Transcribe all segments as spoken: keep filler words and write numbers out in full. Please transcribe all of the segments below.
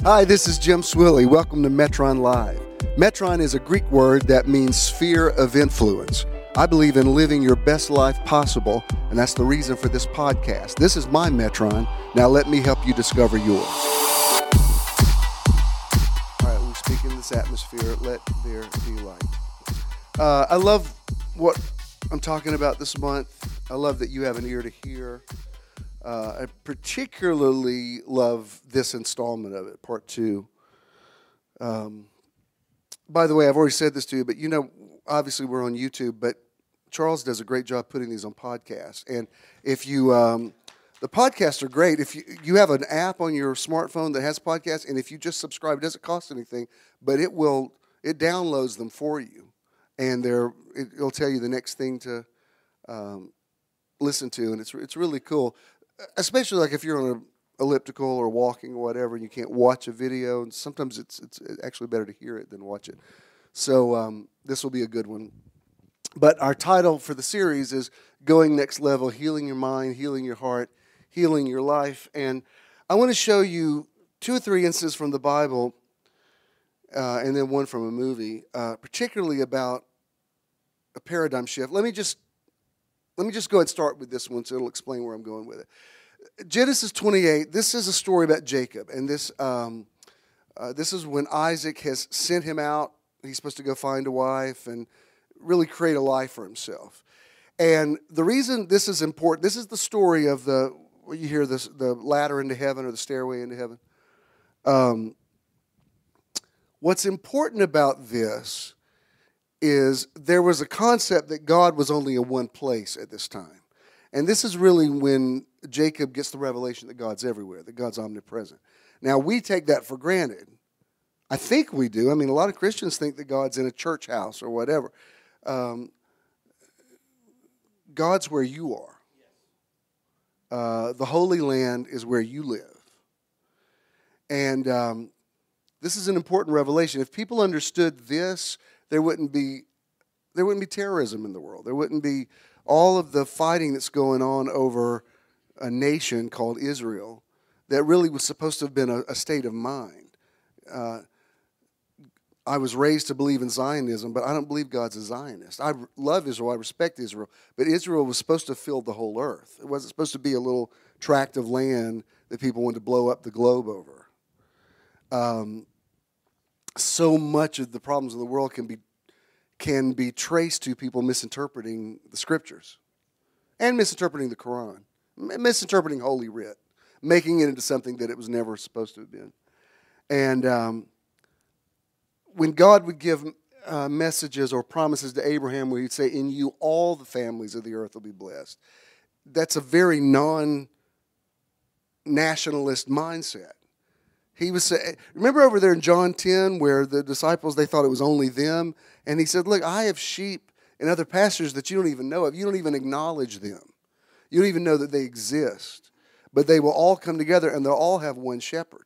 Hi, this is Jim Swilly. Welcome to Metron Live. Metron is a Greek word that means sphere of influence. I believe in living your best life possible, and that's the reason for this podcast. This is my Metron. Now let me help you discover yours. All right, we speak in this atmosphere. Let there be light. Uh, I love what I'm talking about this month. I love that you have an ear to hear. Uh, I particularly love this installment of it, part two. Um, by the way, I've already said this to you, but you know, obviously we're on YouTube, but Charles does a great job putting these on podcasts. And if you, um, the podcasts are great. If you, you have an app on your smartphone that has podcasts, and if you just subscribe, it doesn't cost anything, but it will, it downloads them for you. And they're, it, it'll tell you the next thing to um, listen to, and it's it's really cool. Especially like if you're on an elliptical or walking or whatever, and you can't watch a video, and sometimes it's it's actually better to hear it than watch it. So um, this will be a good one. But our title for the series is Going Next Level, Healing Your Mind, Healing Your Heart, Healing Your Life. And I want to show you two or three instances from the Bible, uh, and then one from a movie, uh, particularly about a paradigm shift. Let me just Let me just go ahead and start with this one so it'll explain where I'm going with it. Genesis twenty-eight, this is a story about Jacob. And this um, uh, this is when Isaac has sent him out. He's supposed to go find a wife and really create a life for himself. And the reason this is important, this is the story of the, what you hear, this, the ladder into heaven or the stairway into heaven. Um, what's important about this is there was a concept that God was only in one place at this time. And this is really when Jacob gets the revelation that God's everywhere, that God's omnipresent. Now, we take that for granted. I think we do. I mean, a lot of Christians think that God's in a church house or whatever. Um, God's where you are. Uh, the Holy Land is where you live. And um, this is an important revelation. If people understood this, There wouldn't be, there wouldn't be terrorism in the world. There wouldn't be all of the fighting that's going on over a nation called Israel that really was supposed to have been a, a state of mind. Uh, I was raised to believe in Zionism, but I don't believe God's a Zionist. I love Israel. I respect Israel. But Israel was supposed to fill the whole earth. It wasn't supposed to be a little tract of land that people wanted to blow up the globe over. Um, so much of the problems of the world can be can be traced to people misinterpreting the scriptures and misinterpreting the Quran, misinterpreting Holy Writ, making it into something that it was never supposed to have been. And um, when God would give uh, messages or promises to Abraham where he'd say, in you all the families of the earth will be blessed, that's a very non-nationalist mindset. He was say, remember over there in John ten where the disciples, they thought it was only them? And he said, look, I have sheep and other pastures that you don't even know of. You don't even acknowledge them. You don't even know that they exist. But they will all come together and they'll all have one shepherd.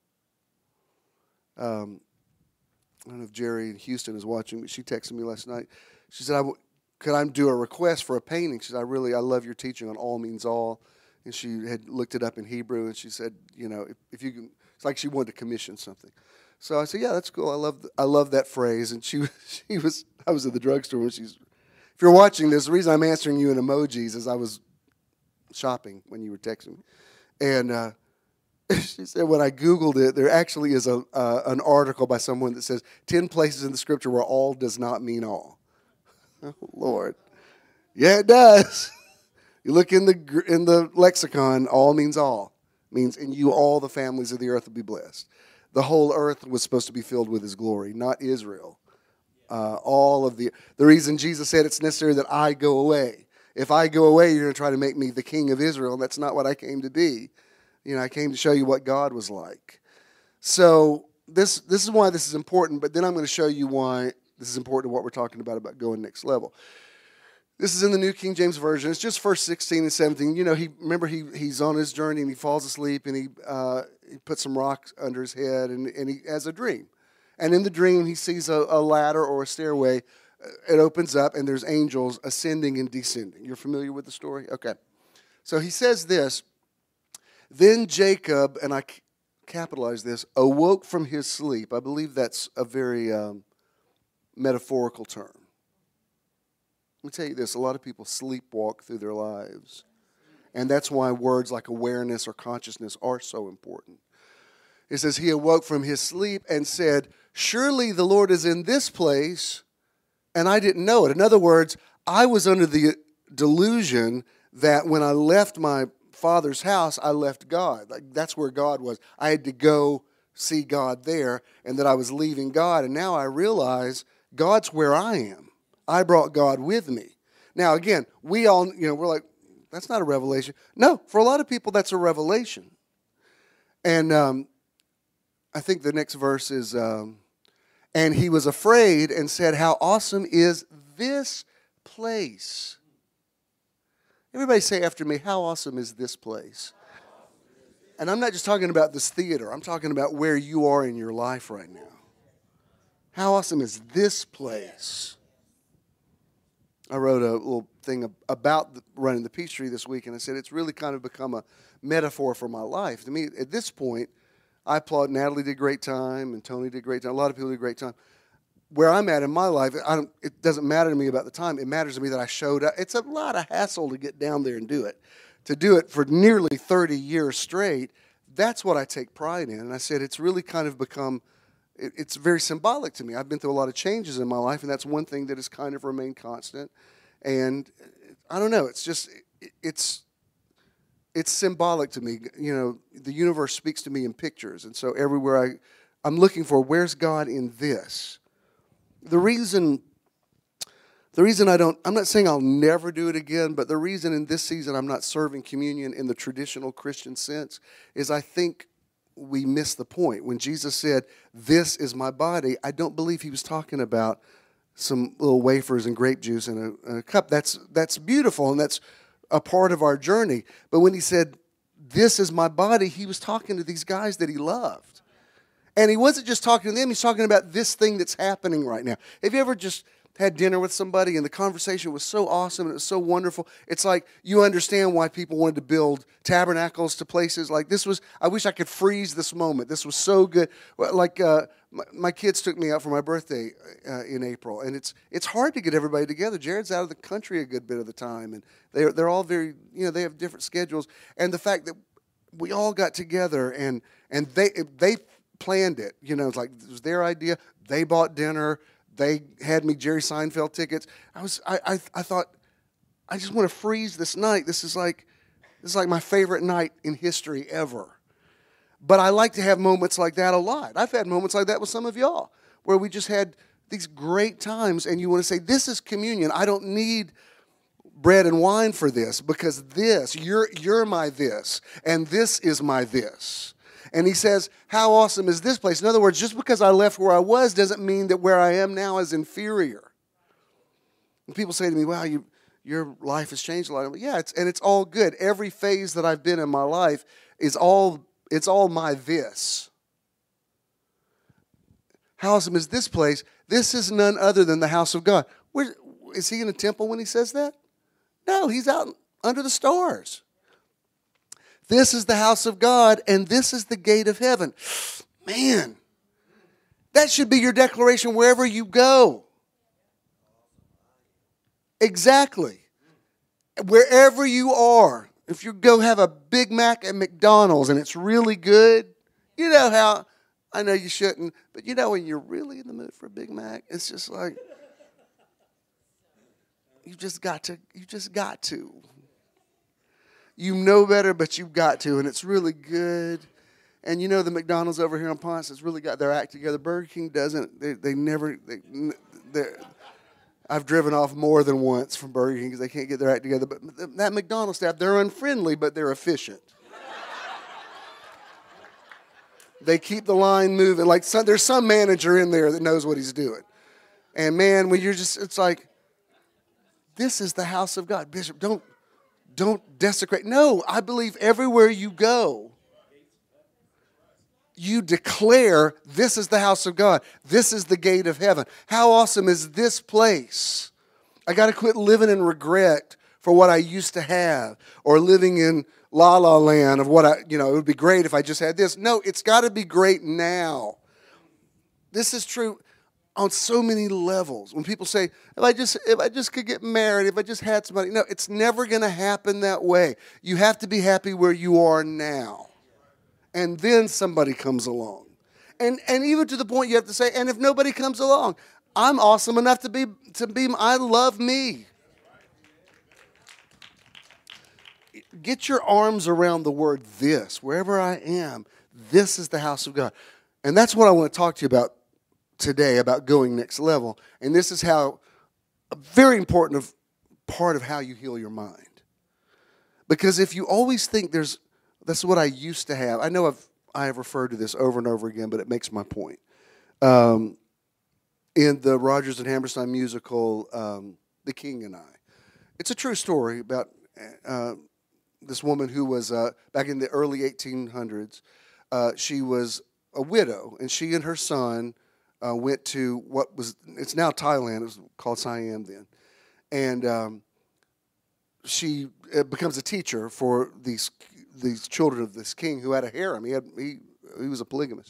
Um, I don't know if Jerry in Houston is watching, but she texted me last night. She said, I w- could I do a request for a painting? She said, I really, I love your teaching on all means all. And she had looked it up in Hebrew and she said, you know, if, if you can, it's like she wanted to commission something. So I said, yeah, that's cool. I love th- I love that phrase. And she she was, I was at the drugstore when she's, if you're watching this, the reason I'm answering you in emojis is I was shopping when you were texting me. And uh, she said when I Googled it, there actually is a uh, an article by someone that says ten places in the scripture where all does not mean all. Oh, Lord. Yeah, it does. You look in the in the lexicon, all means all. Means in you all the families of the earth will be blessed. The whole earth was supposed to be filled with his glory, not Israel. Uh, all of the the reason Jesus said it's necessary that I go away. If I go away, you're going to try to make me the king of Israel, and that's not what I came to be. You know, I came to show you what God was like. So this this is why this is important, but then I'm going to show you why this is important to what we're talking about, about going next level. This is in the New King James Version. It's just verse sixteen and seventeen. You know, he remember he he's on his journey and he falls asleep and he uh, he puts some rocks under his head and, and he has a dream. And in the dream, he sees a, a ladder or a stairway. It opens up and there's angels ascending and descending. You're familiar with the story? Okay. So he says this, then Jacob, and I capitalize this, awoke from his sleep. I believe that's a very um, metaphorical term. Let me tell you this, a lot of people sleepwalk through their lives. And that's why words like awareness or consciousness are so important. It says, he awoke from his sleep and said, surely the Lord is in this place, and I didn't know it. In other words, I was under the delusion that when I left my father's house, I left God. Like, that's where God was. I had to go see God there, and that I was leaving God. And now I realize God's where I am. I brought God with me. Now, again, we all, you know, we're like, that's not a revelation. No, for a lot of people, that's a revelation. And um, I think the next verse is, um, and he was afraid and said, how awesome is this place? Everybody say after me, how awesome is this place? And I'm not just talking about this theater. I'm talking about where you are in your life right now. How awesome is this place? I wrote a little thing about running the Peachtree this week, and I said it's really kind of become a metaphor for my life. To me, at this point, I applaud Natalie did a great time, and Tony did a great time. A lot of people did a great time. Where I'm at in my life, I don't, it doesn't matter to me about the time. It matters to me that I showed up. It's a lot of hassle to get down there and do it. To do it for nearly thirty years straight, that's what I take pride in. And I said it's really kind of become, it, it's very symbolic to me. I've been through a lot of changes in my life, and that's one thing that has kind of remained constant. And I don't know, it's just, it, it's, it's symbolic to me. You know, the universe speaks to me in pictures. And so everywhere I, I'm looking for, where's God in this? The reason, the reason I don't, I'm not saying I'll never do it again, but the reason in this season I'm not serving communion in the traditional Christian sense is I think we miss the point. When Jesus said, this is my body, I don't believe he was talking about some little wafers and grape juice in a, in a cup. That's, that's beautiful, and that's a part of our journey. But when he said, this is my body, he was talking to these guys that he loved. And he wasn't just talking to them, he's talking about this thing that's happening right now. Have you ever just had dinner with somebody and the conversation was so awesome and it was so wonderful? It's like you understand why people wanted to build tabernacles to places like this. Was I wish I could freeze this moment. This was so good. Like uh, my, my kids took me out for my birthday uh, in April, and it's it's hard to get everybody together. Jared's out of the country a good bit of the time, and they're they're all very, you know, they have different schedules. And the fact that we all got together and and they they planned it, you know, it's like it was their idea. They bought dinner. They had me Jerry Seinfeld tickets. I was, I, I, I thought, I just want to freeze this night. This is like, this is like my favorite night in history ever. But I like to have moments like that a lot. I've had moments like that with some of y'all, where we just had these great times, and you want to say, this is communion. I don't need bread and wine for this, because this, you're, you're my this, and this is my this. And he says, how awesome is this place? In other words, just because I left where I was doesn't mean that where I am now is inferior. And people say to me, wow, you, your life has changed a lot. I'm like, yeah, it's, and it's all good. Every phase that I've been in my life is all, it's all my this. How awesome is this place? This is none other than the house of God. Where, is he in a temple when he says that? No, he's out under the stars. This is the house of God, and this is the gate of heaven. Man, that should be your declaration wherever you go. Exactly. Wherever you are. If you go have a Big Mac at McDonald's and it's really good, you know how, I know you shouldn't, but you know when you're really in the mood for a Big Mac, it's just like, you just got to, you just got to. You know better, but you've got to, and it's really good. And you know the McDonald's over here on Ponce has really got their act together. Burger King doesn't. They they never. They, I've driven off more than once from Burger King because they can't get their act together. But that McDonald's staff, they're unfriendly, but they're efficient. They keep the line moving. Like some, there's some manager in there that knows what he's doing. And man, when you're just, it's like, this is the house of God. Bishop, don't. Don't desecrate. No, I believe everywhere you go, you declare, this is the house of God. This is the gate of heaven. How awesome is this place? I got to quit living in regret for what I used to have, or living in la la land of what I, you know, it would be great if I just had this. No, it's got to be great now. This is true on so many levels. When people say, if I just if I just could get married, if I just had somebody. No, it's never going to happen that way. You have to be happy where you are now. And then somebody comes along. And and even to the point you have to say, and if nobody comes along, I'm awesome enough to be to be I love me. Get your arms around the word this. Wherever I am, this is the house of God. And that's what I want to talk to you about today, about going next level. And this is how, a very important of, part of how you heal your mind. Because if you always think there's, that's what I used to have. I know I've, I have referred to this over and over again, but it makes my point. Um, in the Rodgers and Hammerstein musical, um, The King and I. It's a true story about uh, this woman who was, uh, back in the early eighteen hundreds, uh, she was a widow, and she and her son uh, went to what was, it's now Thailand, it was called Siam then, and um, she uh, becomes a teacher for these these children of this king who had a harem. He had he he was a polygamist,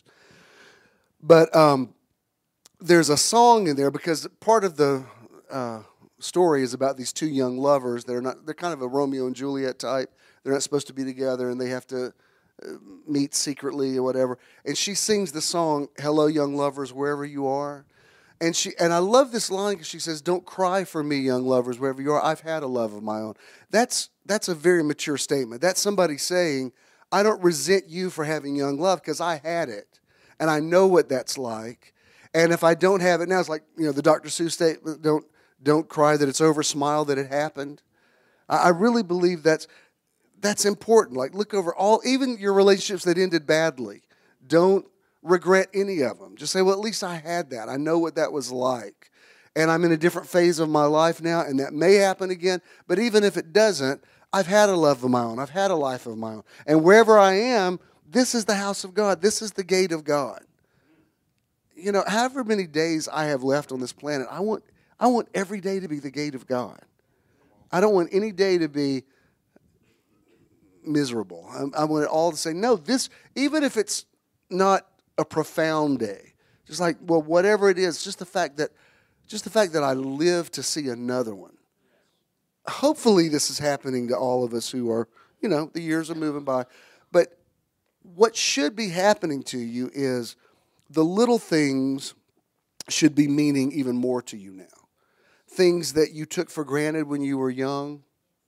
but um, there's a song in there because part of the uh, story is about these two young lovers. They're not, they're kind of a Romeo and Juliet type. They're not supposed to be together, and they have to uh, meet secretly or whatever. And she sings the song, "Hello, young lovers, wherever you are." And she and I love this line because she says, "Don't cry for me, young lovers, wherever you are. I've had a love of my own." That's that's a very mature statement. That's somebody saying, "I don't resent you for having young love because I had it, and I know what that's like. And if I don't have it now, it's like, you know, the Doctor Seuss statement: Don't don't cry that it's over, smile that it happened." I, I really believe that's that's important. Like, look over all, even your relationships that ended badly. Don't regret any of them. Just say, well, at least I had that. I know what that was like. And I'm in a different phase of my life now, and that may happen again. But even if it doesn't, I've had a love of my own. I've had a life of my own. And wherever I am, this is the house of God. This is the gate of God. You know, however many days I have left on this planet, I want I want every day to be the gate of God. I don't want any day to be miserable. I, I want it all to say, no, this, even if it's not a profound day, just like, well, whatever it is, just the fact that, just the fact that I live to see another one. Hopefully this is happening to all of us who are, you know, the years are moving by. But what should be happening to you is the little things should be meaning even more to you now. Things that you took for granted when you were young,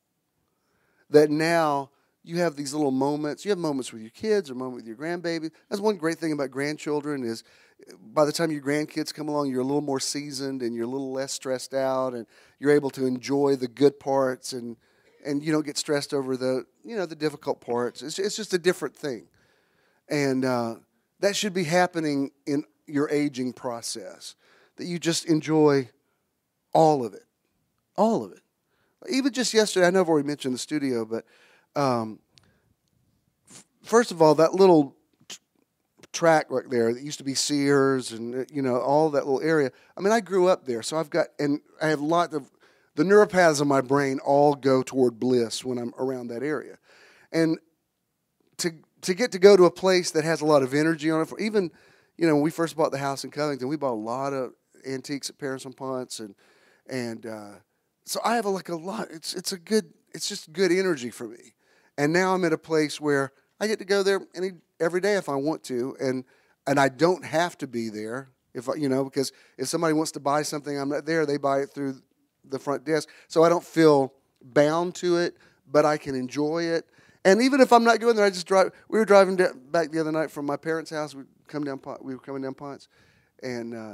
that now you have these little moments. You have moments with your kids or moments with your grandbaby. That's one great thing about grandchildren is by the time your grandkids come along, you're a little more seasoned and you're a little less stressed out, and you're able to enjoy the good parts, and and you don't get stressed over the, you know, the difficult parts. It's, it's just a different thing. And uh, that should be happening in your aging process, that you just enjoy all of it, all of it. Even just yesterday, I know I've already mentioned the studio, but um, f- first of all, that little t- track right there that used to be Sears and, you know, all that little area. I mean, I grew up there, so I've got, and I have a lot of, the neuropaths of my brain all go toward bliss when I'm around that area. And to to get to go to a place that has a lot of energy on it, for even, you know, when we first bought the house in Covington, we bought a lot of antiques at Paris and Ponce, and and uh, so I have a, like a lot. It's it's a good. It's just good energy for me. And now I'm at a place where I get to go there any every day if I want to, and and I don't have to be there if I, you know, because if somebody wants to buy something, I'm not there. They buy it through the front desk, so I don't feel bound to it, but I can enjoy it. And even if I'm not going there, I just drive. We were driving down, back the other night from my parents' house. We come down. We were coming down Ponce, and uh,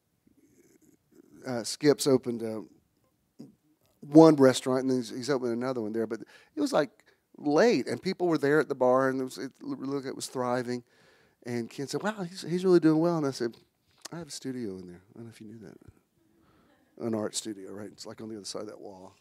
uh, Skip's opened uh, one restaurant, and he's, he's opened another one there. But it was like late, and people were there at the bar, and it, was, it looked like it was thriving. And Ken said, "Wow, he's he's really doing well." And I said, "I have a studio in there. I don't know if you knew that. An art studio, right? It's like on the other side of that wall."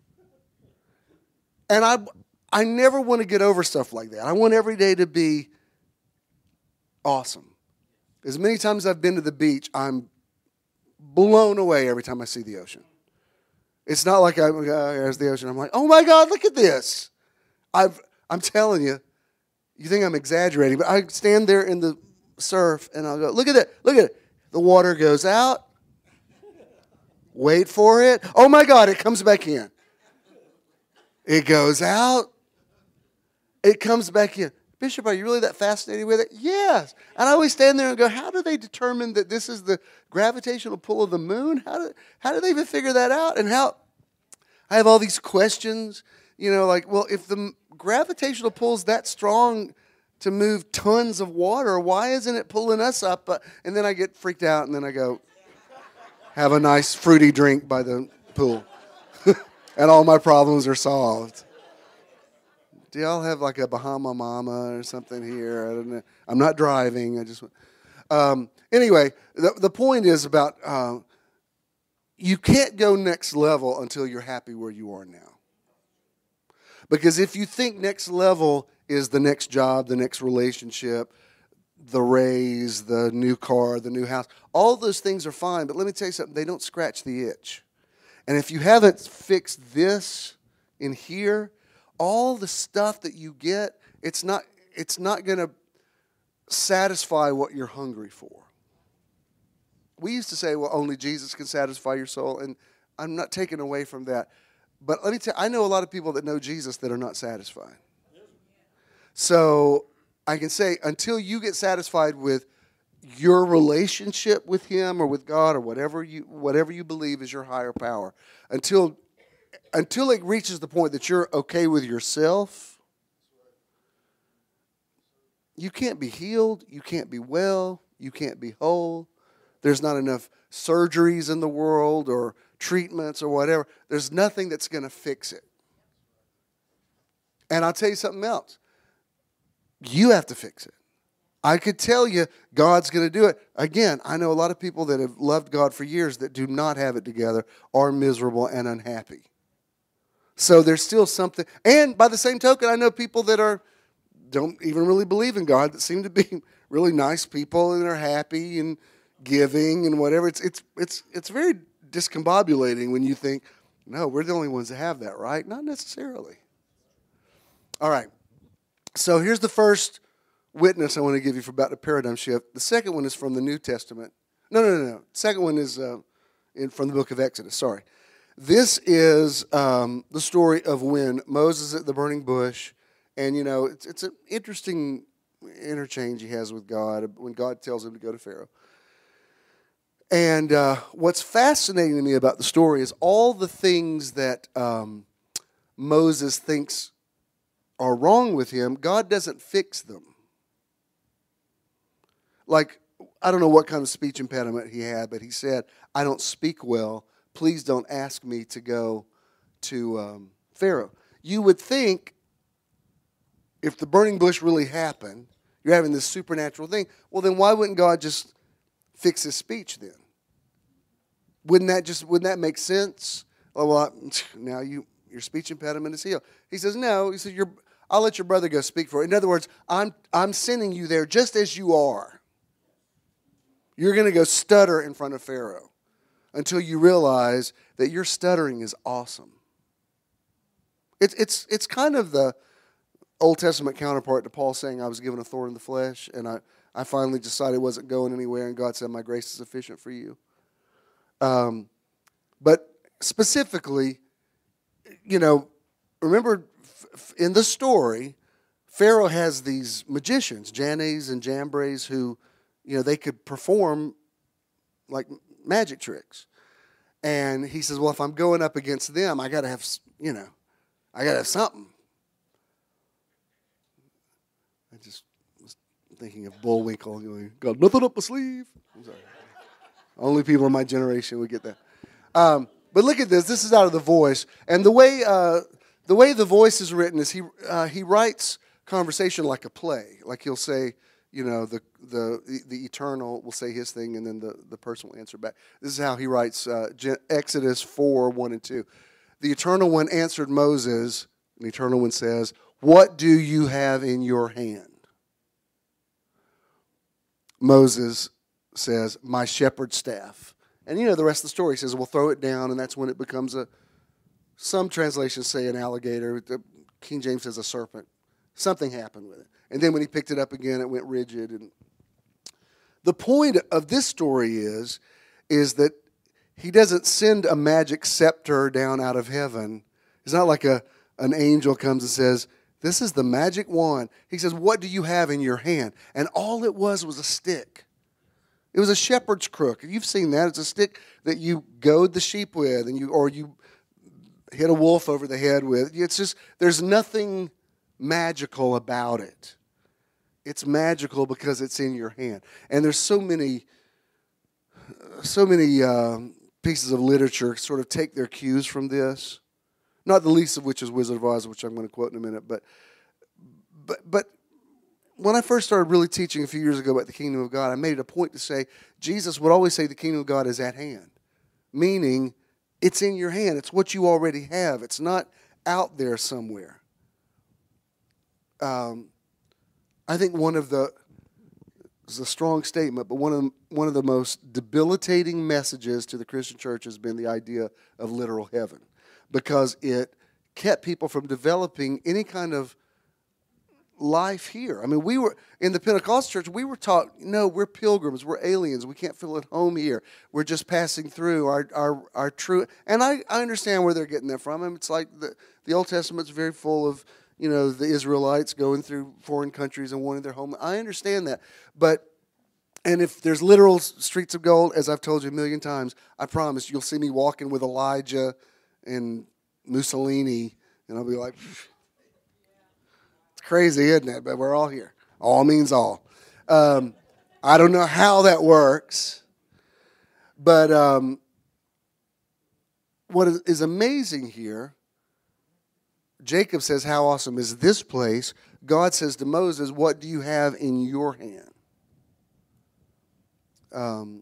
And I. I never want to get over stuff like that. I want every day to be awesome. As many times as I've been to the beach, I'm blown away every time I see the ocean. It's not like I'm, uh, there's the ocean. I'm like, oh my God, look at this. I've, I'm telling you, you think I'm exaggerating, but I stand there in the surf and I'll go, look at that, look at it. The water goes out. Wait for it. Oh my God, it comes back in. It goes out. It comes back in. Bishop, are you really that fascinated with it? Yes. And I always stand there and go, how do they determine that this is the gravitational pull of the moon? How do, how do they even figure that out? And how, I have all these questions, you know, like, well, if the gravitational pull is that strong to move tons of water, why isn't it pulling us up? Uh, and then I get freaked out, and then I go, have a nice fruity drink by the pool. And all my problems are solved. Do y'all have like a Bahama Mama or something here? I don't know. I'm not driving. I just. Um, anyway, the the point is about uh, you can't go next level until you're happy where you are now. Because if you think next level is the next job, the next relationship, the raise, the new car, the new house, all those things are fine. But let me tell you something: they don't scratch the itch. And if you haven't fixed this in here, all the stuff that you get, it's not it's not going to satisfy what you're hungry for. We used to say, well, only Jesus can satisfy your soul, and I'm not taking away from that. But let me tell you, I know a lot of people that know Jesus that are not satisfied. So I can say, until you get satisfied with your relationship with Him or with God or whatever you whatever you believe is your higher power, until until it reaches the point that you're okay with yourself, you can't be healed, you can't be well, you can't be whole. There's not enough surgeries in the world or treatments or whatever. There's nothing that's going to fix it. And I'll tell you something else. You have to fix it. I could tell you God's going to do it. Again, I know a lot of people that have loved God for years that do not have it together, are miserable and unhappy. So there's still something. And by the same token, I know people that are don't even really believe in God that seem to be really nice people and are happy and giving and whatever. It's it's it's it's very discombobulating when you think, no, we're the only ones that have that, right? Not necessarily. All right. So here's the first witness I want to give you for about the paradigm shift. The second one is from the New Testament. No, no, no, no. The second one is uh, in, from the book of Exodus. Sorry. This is um, the story of when Moses at the burning bush, and, you know, it's, it's an interesting interchange he has with God when God tells him to go to Pharaoh. And uh, what's fascinating to me about the story is all the things that um, Moses thinks are wrong with him, God doesn't fix them. Like, I don't know what kind of speech impediment he had, but he said, I don't speak well. Please don't ask me to go to um, Pharaoh. You would think if the burning bush really happened, you're having this supernatural thing, well, then why wouldn't God just fix his speech then? Wouldn't that just, wouldn't that make sense? Oh, well, now you, your speech impediment is healed. He says, no. He says, You're, I'll let your brother go speak for it. In other words, I'm, I'm sending you there just as you are. You're going to go stutter in front of Pharaoh until you realize that your stuttering is awesome. It's, it's, it's kind of the Old Testament counterpart to Paul saying, I was given a thorn in the flesh, and I, I finally decided it wasn't going anywhere, and God said, my grace is sufficient for you. Um, but specifically, you know, remember f- in the story, Pharaoh has these magicians, Jannes and Jambres, who, you know, they could perform like magic tricks. And he says, well, if I'm going up against them, I got to have, you know, I got to have something. I just was thinking of Bullwinkle going, got nothing up my sleeve. I'm sorry. Only people in my generation would get that. Um, but look at this. This is out of The Voice. And the way uh, the way The Voice is written is he uh, he writes conversation like a play. Like he'll say, you know, the the the eternal will say his thing, and then the, the person will answer back. This is how he writes uh, Exodus four, one and two. The eternal one answered Moses, and the eternal one says, what do you have in your hand? Moses says, my shepherd's staff. And you know the rest of the story. He says, well, throw it down, and that's when it becomes a, Some translations say an alligator. The King James says a serpent. Something happened with it. And then when he picked it up again, it went rigid. And the point of this story is, is that he doesn't send a magic scepter down out of heaven. It's not like a an angel comes and says, this is the magic wand. He says, what do you have in your hand? And all it was was a stick. It was a shepherd's crook. You've seen that. It's a stick that you goad the sheep with, and you or you hit a wolf over the head with. It's just, there's nothing magical about it. It's magical because it's in your hand. And there's so many, so many um, pieces of literature sort of take their cues from this. Not the least of which is Wizard of Oz, which I'm going to quote in a minute. But, but, but when I first started really teaching a few years ago about the kingdom of God, I made it a point to say Jesus would always say the kingdom of God is at hand, meaning it's in your hand. It's what you already have. It's not out there somewhere. Um, I think one of the, it's a strong statement, but one of the, one of the most debilitating messages to the Christian church has been the idea of literal heaven, because it kept people from developing any kind of life here. I mean, we were, in the Pentecostal church, we were taught, no, we're pilgrims, we're aliens, we can't feel at home here. We're just passing through our our, our true, and I, I understand where they're getting that from. I mean, it's like the, the Old Testament's very full of, you know, the Israelites going through foreign countries and wanting their home. I understand that. But, and if there's literal streets of gold, as I've told you a million times, I promise you'll see me walking with Elijah and Mussolini, and I'll be like, it's crazy, isn't it? But we're all here. All means all. Um, I don't know how that works, but um, what is amazing here, Jacob says, how awesome is this place? God says to Moses, what do you have in your hand? Um,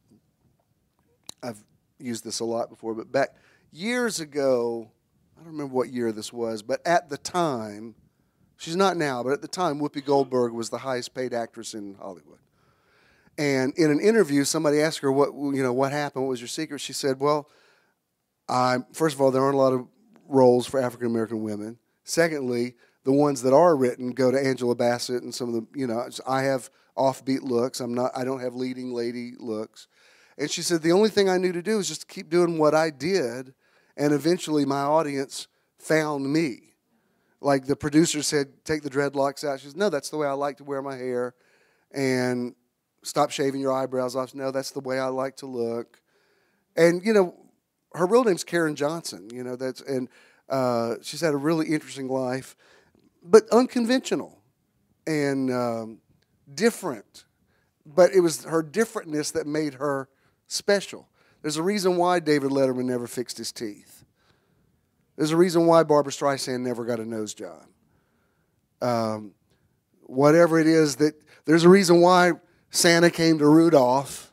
I've used this a lot before, but back years ago, I don't remember what year this was, but at the time, she's not now, but at the time, Whoopi Goldberg was the highest paid actress in Hollywood. And in an interview, somebody asked her, what, you know, what happened? What was your secret? She said, well, I, first of all, there aren't a lot of roles for African-American women. Secondly, the ones that are written go to Angela Bassett and some of the, you know, I have offbeat looks. I'm not, I don't have leading lady looks. And she said, the only thing I knew to do was just to keep doing what I did, and eventually my audience found me. Like the producer said, take the dreadlocks out. She says, no, that's the way I like to wear my hair. And stop shaving your eyebrows off. No, that's the way I like to look. And, you know, her real name's Karen Johnson, you know, that's, and uh, she's had a really interesting life, but unconventional and um, different. But it was her differentness that made her special. There's a reason why David Letterman never fixed his teeth. There's a reason why Barbra Streisand never got a nose job. Um, whatever it is that, there's a reason why Santa came to Rudolph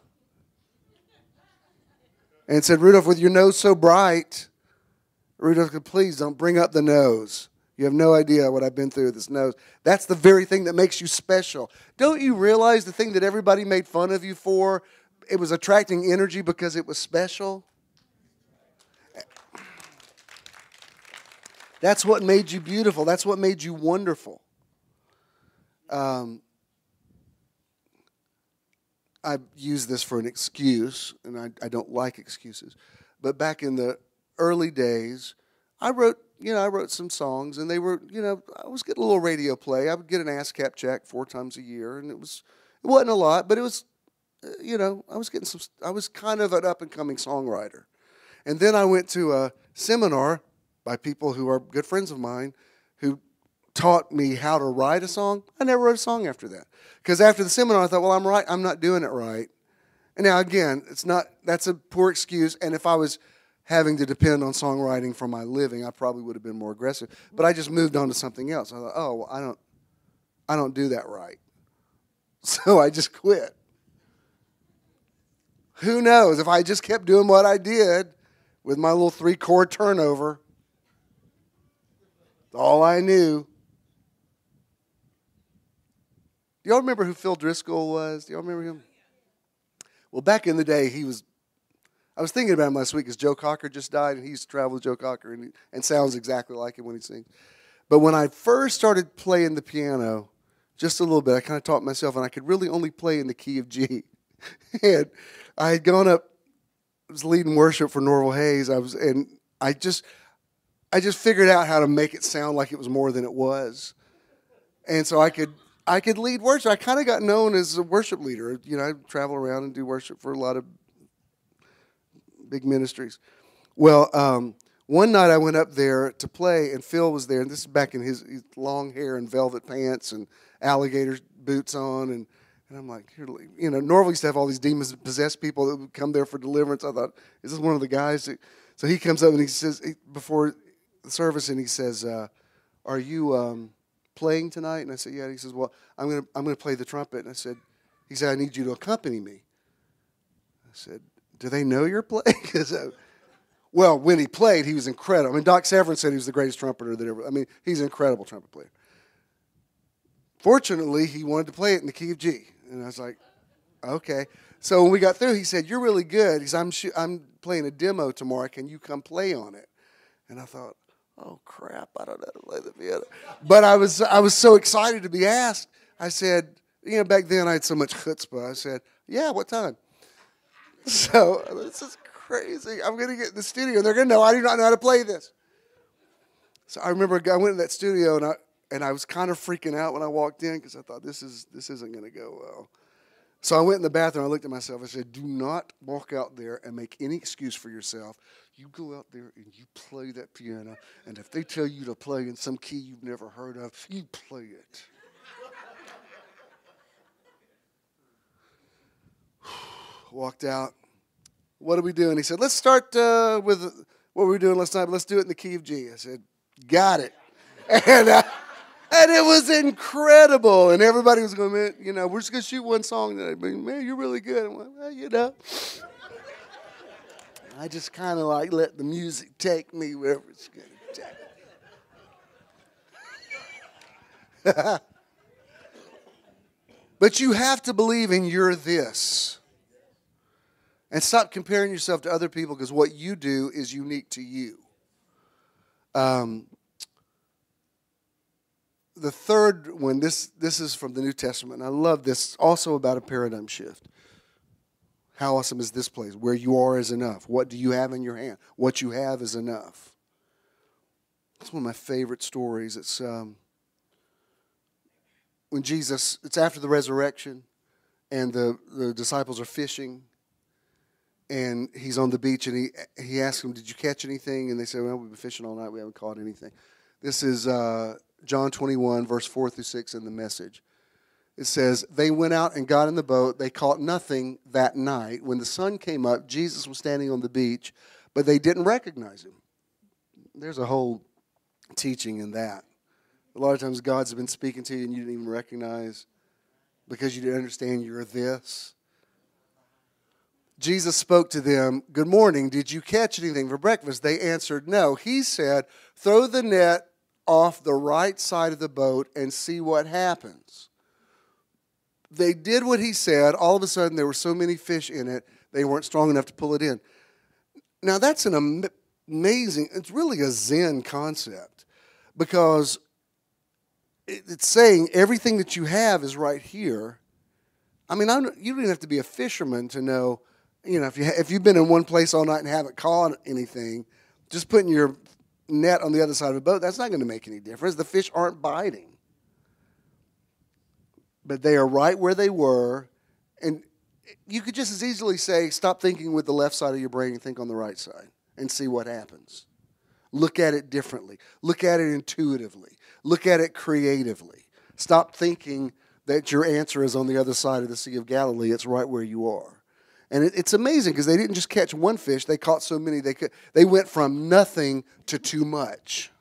and said, Rudolph, with your nose so bright, Rudolph said, please don't bring up the nose. You have no idea what I've been through with this nose. That's the very thing that makes you special. Don't you realize the thing that everybody made fun of you for, it was attracting energy because it was special? That's what made you beautiful. That's what made you wonderful. Um, I use this for an excuse, and I, I don't like excuses. But back in the early days, I wrote, you know, I wrote some songs, and they were, you know, I was getting a little radio play. I would get an ASCAP check four times a year, and it was, it wasn't a lot, but it was, you know, I was getting some. I was kind of an up and coming songwriter, and then I went to a seminar by people who are good friends of mine, who taught me how to write a song. I never wrote a song after that. Because after the seminar, I thought, well, I'm right. I'm not doing it right. And now, again, it's not, that's a poor excuse. And if I was having to depend on songwriting for my living, I probably would have been more aggressive. But I just moved on to something else. I thought, oh, well, I don't, I don't do that right. So I just quit. Who knows? If I just kept doing what I did with my little three-chord turnover, all I knew. Do y'all remember who Phil Driscoll was? Do y'all remember him? Well, back in the day, he was, I was thinking about him last week because Joe Cocker just died, and he used to travel with Joe Cocker, and, he, and sounds exactly like him when he sings. But when I first started playing the piano, just a little bit, I kind of taught myself, and I could really only play in the key of G. And I had gone up, I was leading worship for Norval Hayes. I was, and I just, I just figured out how to make it sound like it was more than it was, and so I could, I could lead worship. I kind of got known as a worship leader. You know, I travel around and do worship for a lot of big ministries. Well, um, one night I went up there to play, and Phil was there, and this is back in his, his long hair and velvet pants and alligator boots on, and, and I'm like, here, you know, Norval used to have all these demon-possessed people that would come there for deliverance. I thought, is this one of the guys? That, so he comes up and he says, he, before the service, and he says, uh, are you um, playing tonight? And I said, yeah. And he says, well, I'm going to I'm gonna play the trumpet. And I said, he said, I need you to accompany me. I said, do they know you're playing? Well, when he played, he was incredible. I mean, Doc Severn said he was the greatest trumpeter that ever. I mean, he's an incredible trumpet player. Fortunately, he wanted to play it in the key of G, and I was like, okay. So when we got through, he said, "You're really good." He said, "I'm sh- I'm playing a demo tomorrow. Can you come play on it?" And I thought, "Oh crap, I don't know how to play the piano." But I was I was so excited to be asked. I said, you know, back then I had so much chutzpah. I said, "Yeah, what time?" So this is crazy. I'm going to get in the studio, and they're going to know I do not know how to play this. So I remember I went in that studio, and I and I was kind of freaking out when I walked in because I thought this is this isn't going to go well. So I went in the bathroom. I looked at myself. I said, "Do not walk out there and make any excuse for yourself. You go out there and you play that piano. And if they tell you to play in some key you've never heard of, you play it." Walked out. What are we doing? He said, "Let's start uh, with what we were doing last night, but let's do it in the key of G." I said, "Got it." And, uh, and it was incredible. And everybody was going, "Man, you know, we're just going to shoot one song today. But, man, you're really good." I'm like, "Well, you know." I just kind of like let the music take me wherever it's going to take. But you have to believe in your this. And stop comparing yourself to other people because what you do is unique to you. Um, the third one, this, this is from the New Testament, and I love this, also about a paradigm shift. How awesome is this place? Where you are is enough. What do you have in your hand? What you have is enough. It's one of my favorite stories. It's um, when Jesus, it's after the resurrection, and the, the disciples are fishing. And he's on the beach, and he he asks them, "Did you catch anything?" And they say, "Well, we've been fishing all night. We haven't caught anything." This is uh, John twenty-one, verse four through six in the Message. It says, "They went out and got in the boat. They caught nothing that night. When the sun came up, Jesus was standing on the beach, but they didn't recognize him." There's a whole teaching in that. A lot of times God's been speaking to you, and you didn't even recognize because you didn't understand you're this. Jesus spoke to them, "Good morning. Did you catch anything for breakfast?" They answered, "No." He said, "Throw the net off the right side of the boat and see what happens." They did what he said. All of a sudden, there were so many fish in it, they weren't strong enough to pull it in. Now, that's an am- amazing, it's really a Zen concept because it's saying everything that you have is right here. I mean, I'm, you don't even have to be a fisherman to know. You know, if, you ha- if you've been in one place all night and haven't caught anything, just putting your net on the other side of the boat, that's not going to make any difference. The fish aren't biting. But they are right where they were. And you could just as easily say, stop thinking with the left side of your brain and think on the right side and see what happens. Look at it differently. Look at it intuitively. Look at it creatively. Stop thinking that your answer is on the other side of the Sea of Galilee. It's right where you are. And it, it's amazing because they didn't just catch one fish. They caught so many. They could, they went from nothing to too much.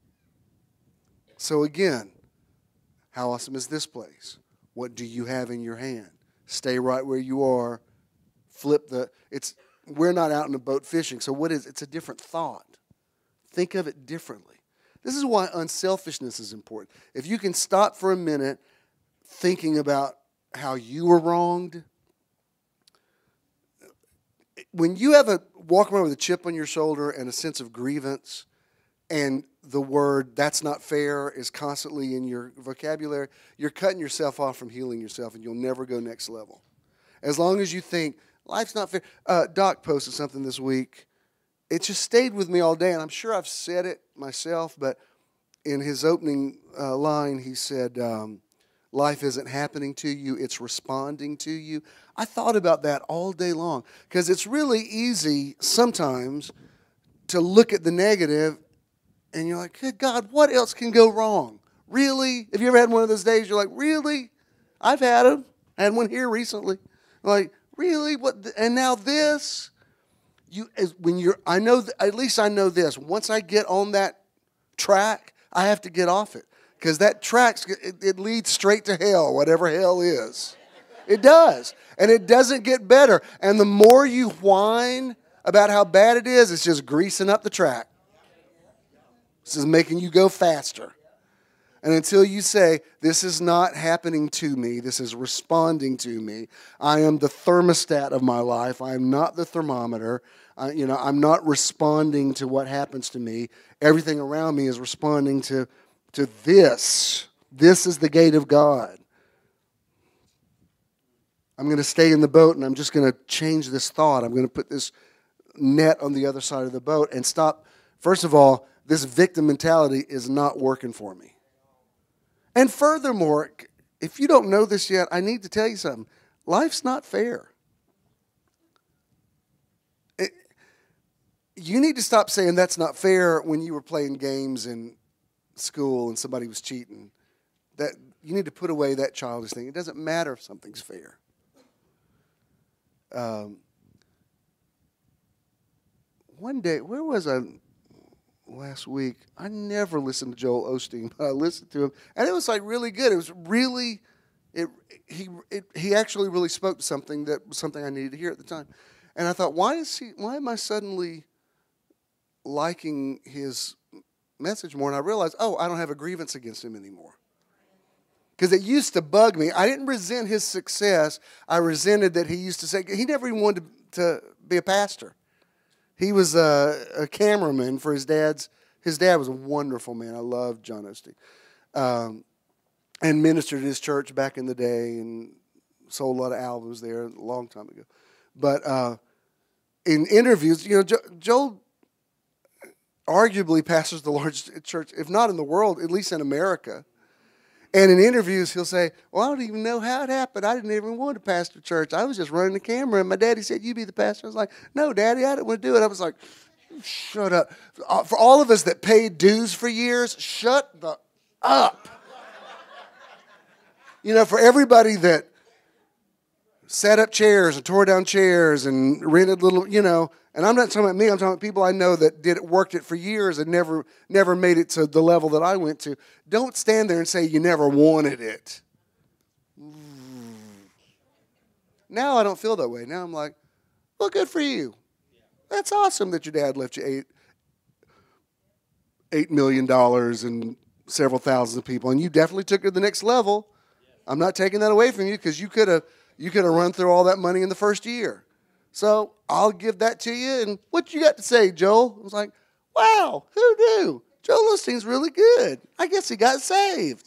So again, how awesome is this place? What do you have in your hand? Stay right where you are. Flip the, it's, we're not out in a boat fishing. So what is, it's a different thought. Think of it differently. This is why unselfishness is important. If you can stop for a minute thinking about how you were wronged, when you have a walk around with a chip on your shoulder and a sense of grievance, and the word "that's not fair" is constantly in your vocabulary, you're cutting yourself off from healing yourself, and you'll never go next level. As long as you think life's not fair. Uh, Doc posted something this week. It just stayed with me all day, and I'm sure I've said it myself, but in his opening uh, line, he said, um, life isn't happening to you, it's responding to you. I thought about that all day long, because it's really easy sometimes to look at the negative, and you're like, good God, what else can go wrong? Really? Have you ever had one of those days you're like, really? I've had them. I had one here recently. Like, really? What? And now this? You, as, when you're, I know, at least I know this. Once I get on that track, I have to get off it. Because that track, it, it leads straight to hell, whatever hell is. It does. And it doesn't get better. And the more you whine about how bad it is, it's just greasing up the track. This is making you go faster. And until you say, this is not happening to me, this is responding to me, I am the thermostat of my life, I am not the thermometer, uh, you know, I'm not responding to what happens to me, everything around me is responding to, to this. This is the gate of God. I'm going to stay in the boat, and I'm just going to change this thought. I'm going to put this net on the other side of the boat and stop. First of all, this victim mentality is not working for me. And furthermore, if you don't know this yet, I need to tell you something. Life's not fair. It, you need to stop saying that's not fair when you were playing games in school and somebody was cheating. That you need to put away that childish thing. It doesn't matter if something's fair. Um, one day, where was I? Last week, I never listened to Joel Osteen, but I listened to him, and it was like really good. It was really, it he it, he actually really spoke to something that was something I needed to hear at the time, and I thought, why is he? Why am I suddenly liking his message more? And I realized, oh, I don't have a grievance against him anymore, because it used to bug me. I didn't resent his success. I resented that he used to say he never even wanted to, to be a pastor. He was a, a cameraman for his dad's. His dad was a wonderful man. I loved John Osteen. Um, and ministered at his church back in the day and sold a lot of albums there a long time ago. But uh, in interviews, you know, jo- Joel arguably pastors the largest church, if not in the world, at least in America. And in interviews, he'll say, well, I don't even know how it happened. I didn't even want to pastor church. I was just running the camera, and my daddy said, you be the pastor. I was like, no, Daddy, I didn't want to do it. I was like, shut up. For all of us that paid dues for years, shut the up. You know, for everybody that set up chairs and tore down chairs and rented little, you know, and I'm not talking about me, I'm talking about people I know that did it, worked it for years and never never made it to the level that I went to. Don't stand there and say you never wanted it. Now I don't feel that way. Now I'm like, well, good for you. That's awesome that your dad left you eight, eight million dollars and several thousand people, and you definitely took it to the next level. I'm not taking that away from you because you could have you could have run through all that money in the first year. So I'll give that to you. And what you got to say, Joel? I was like, wow, who knew? Joel Osteen's really good. I guess he got saved.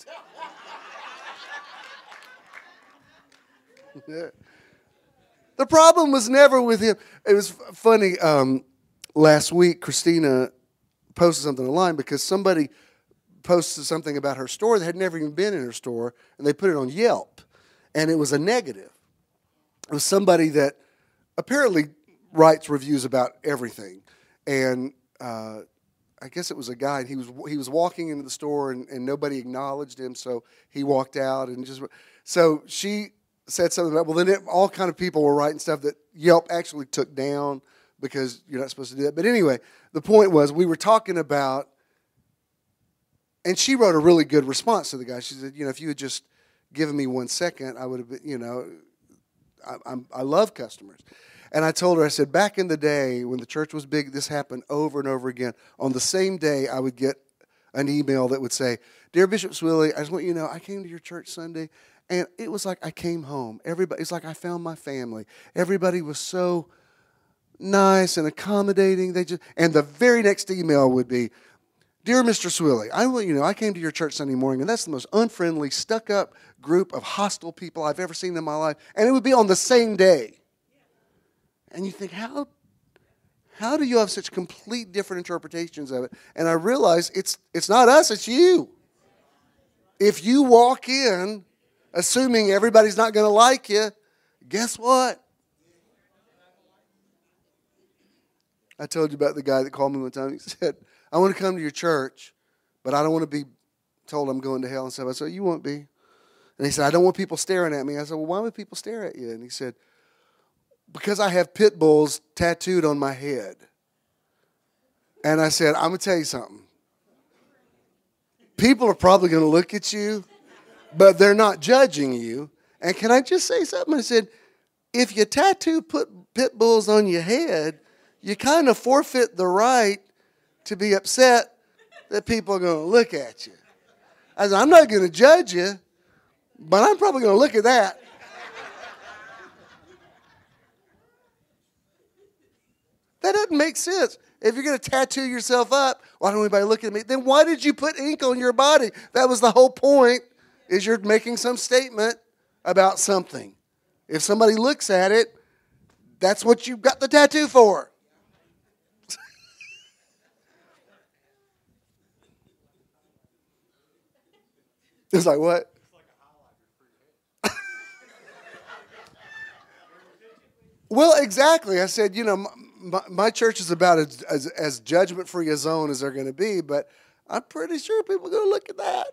The problem was never with him. It was funny. Um, last week, Christina posted something online because somebody posted something about her store that had never even been in her store, and they put it on Yelp, and it was a negative. It was somebody that apparently writes reviews about everything, and uh, I guess it was a guy. And he was he was walking into the store, and, and nobody acknowledged him, so he walked out and just. So she said something about. Well, then it, all kind of people were writing stuff that Yelp actually took down because you're not supposed to do that. But anyway, the point was we were talking about, and she wrote a really good response to the guy. She said, you know, if you had just given me one second, I would have been, you know, I, I'm, I love customers. And I told her, I said, back in the day when the church was big, this happened over and over again. On the same day, I would get an email that would say, Dear Bishop Swilly, I just want you to know, I came to your church Sunday, and it was like I came home. Everybody, it's like I found my family. Everybody was so nice and accommodating. They just and the very next email would be, "Dear Mister Swilly, I you know I came to your church Sunday morning, and that's the most unfriendly, stuck-up group of hostile people I've ever seen in my life." And it would be on the same day. And you think, how how do you have such complete different interpretations of it? And I realize it's it's not us, it's you. If you walk in assuming everybody's not going to like you, guess what? I told you about the guy that called me one time. He said, "I want to come to your church, but I don't want to be told I'm going to hell and stuff." I said, "You won't be." And he said, "I don't want people staring at me." I said, "Well, why would people stare at you?" And he said, "Because I have pit bulls tattooed on my head." And I said, "I'm going to tell you something. People are probably going to look at you, but they're not judging you. And can I just say something?" I said, "If you tattoo put pit bulls on your head, you kind of forfeit the right to be upset that people are going to look at you." I said, "I'm not going to judge you, but I'm probably going to look at that." That doesn't make sense. If you're going to tattoo yourself up, why don't anybody look at me? Then why did you put ink on your body? That was the whole point, is you're making some statement about something. If somebody looks at it, that's what you got the tattoo for. It's like, what? Well, exactly. I said, you know, my, my church is about as, as, as judgment-free a zone as they're going to be, but I'm pretty sure people are going to look at that.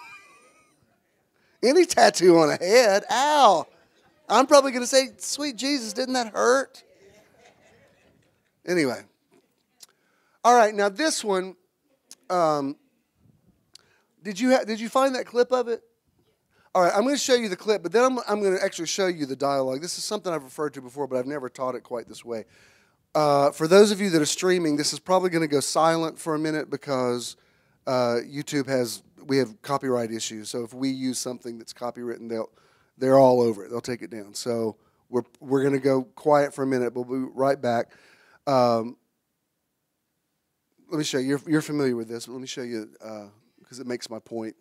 Any tattoo on a head, ow. I'm probably going to say, "Sweet Jesus, didn't that hurt?" Anyway. All right, now this one, um, did you ha- did you find that clip of it? All right, I'm going to show you the clip, but then I'm, I'm going to actually show you the dialogue. This is something I've referred to before, but I've never taught it quite this way. Uh, for those of you that are streaming, this is probably going to go silent for a minute because uh, YouTube has, we have copyright issues. So if we use something that's copywritten, they'll, they're all over it. They'll take it down. So we're, we're going to go quiet for a minute, but we'll be right back. Um, let me show you. You're, you're familiar with this, but let me show you because uh, it makes my point.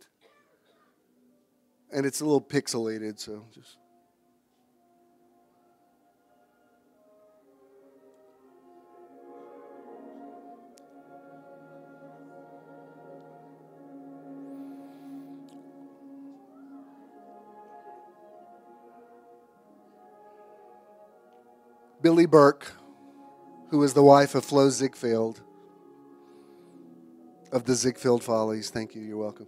And it's a little pixelated, so just. Billy Burke, who is the wife of Flo Ziegfeld of the Ziegfeld Follies. Thank you. You're welcome.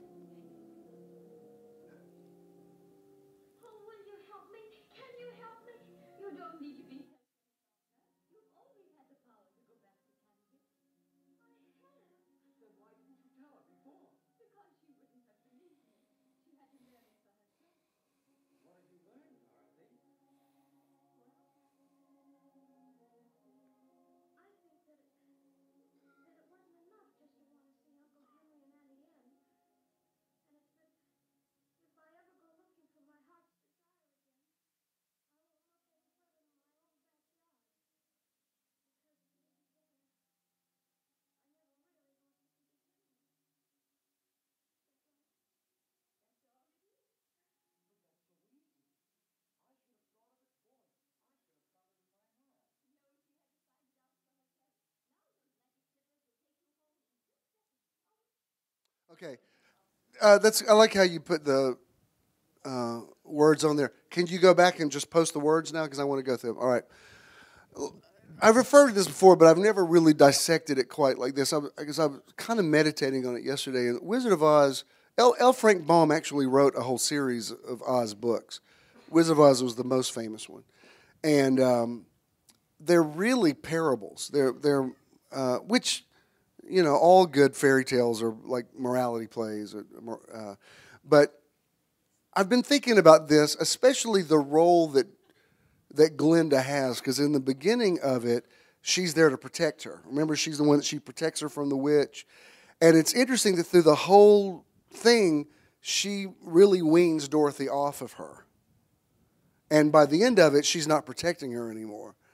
Okay, uh, that's. I like how you put the uh, words on there. Can you go back and just post the words now? Because I want to go through them. All right. I've referred to this before, but I've never really dissected it quite like this. I was, I guess I was kind of meditating on it yesterday. And Wizard of Oz, L. L. Frank Baum actually wrote a whole series of Oz books. Wizard of Oz was the most famous one, and um, they're really parables. They're they're uh, which. You know, all good fairy tales are like morality plays. Or, uh, but I've been thinking about this, especially the role that that Glinda has, because in the beginning of it, she's there to protect her. Remember, she's the one that she protects her from the witch. And it's interesting that through the whole thing, she really weans Dorothy off of her. And by the end of it, she's not protecting her anymore.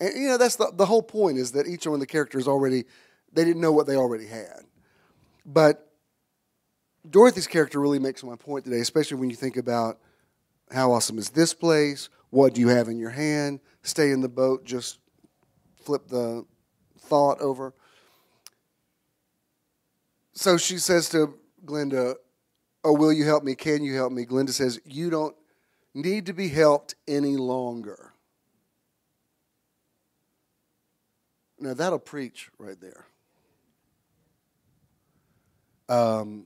And, you know, that's the, the whole point is that each one of the characters already, they didn't know what they already had. But Dorothy's character really makes my point today, especially when you think about how awesome is this place, what do you have in your hand, stay in the boat, just flip the thought over. So she says to Glinda, oh, will you help me? Can you help me? Glinda says, you don't need to be helped any longer. Now, that'll preach right there. Um,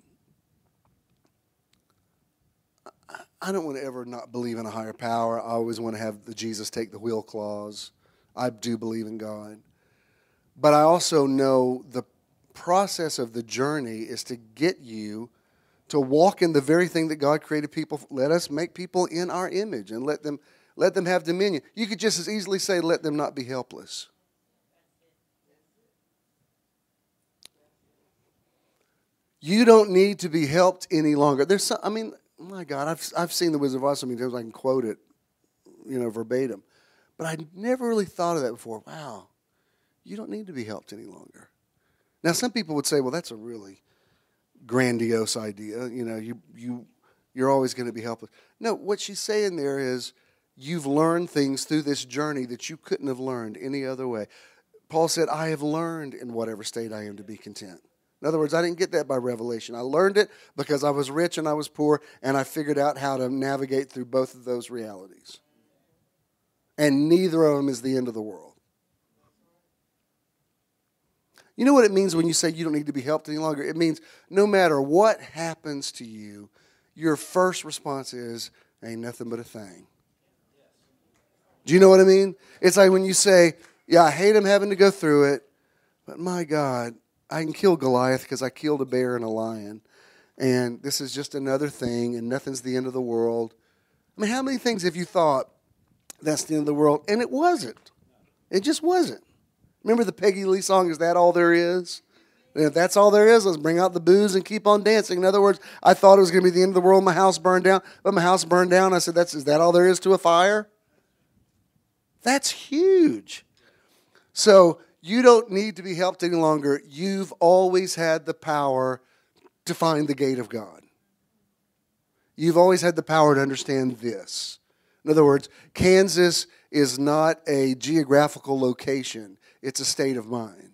I don't want to ever not believe in a higher power. I always want to have the Jesus take the wheel clause. I do believe in God. But I also know the process of the journey is to get you to walk in the very thing that God created people. Let us make people in our image and let them let them have dominion. You could just as easily say, let them not be helpless. You don't need to be helped any longer. There's some, I mean, my God, I've I've seen The Wizard of Oz so many times I can quote it, you know, verbatim. But I never really thought of that before. Wow, you don't need to be helped any longer. Now, some people would say, well, that's a really grandiose idea. You know, you, you, you're always going to be helpless. No, what she's saying there is you've learned things through this journey that you couldn't have learned any other way. Paul said, I have learned in whatever state I am to be content. In other words, I didn't get that by revelation. I learned it because I was rich and I was poor, and I figured out how to navigate through both of those realities. And neither of them is the end of the world. You know what it means when you say you don't need to be helped any longer? It means no matter what happens to you, your first response is, ain't nothing but a thing. Do you know what I mean? It's like when you say, yeah, I hate him having to go through it, but my God, I can kill Goliath because I killed a bear and a lion, and this is just another thing, and nothing's the end of the world. I mean, how many things have you thought that's the end of the world? And it wasn't. It just wasn't. Remember the Peggy Lee song, Is That All There Is? And if that's all there is, let's bring out the booze and keep on dancing. In other words, I thought it was going to be the end of the world, my house burned down, but my house burned down. I said, "That's is that all there is to a fire?" That's huge. So you don't need to be helped any longer. You've always had the power to find the gate of God. You've always had the power to understand this. In other words, Kansas is not a geographical location. It's a state of mind.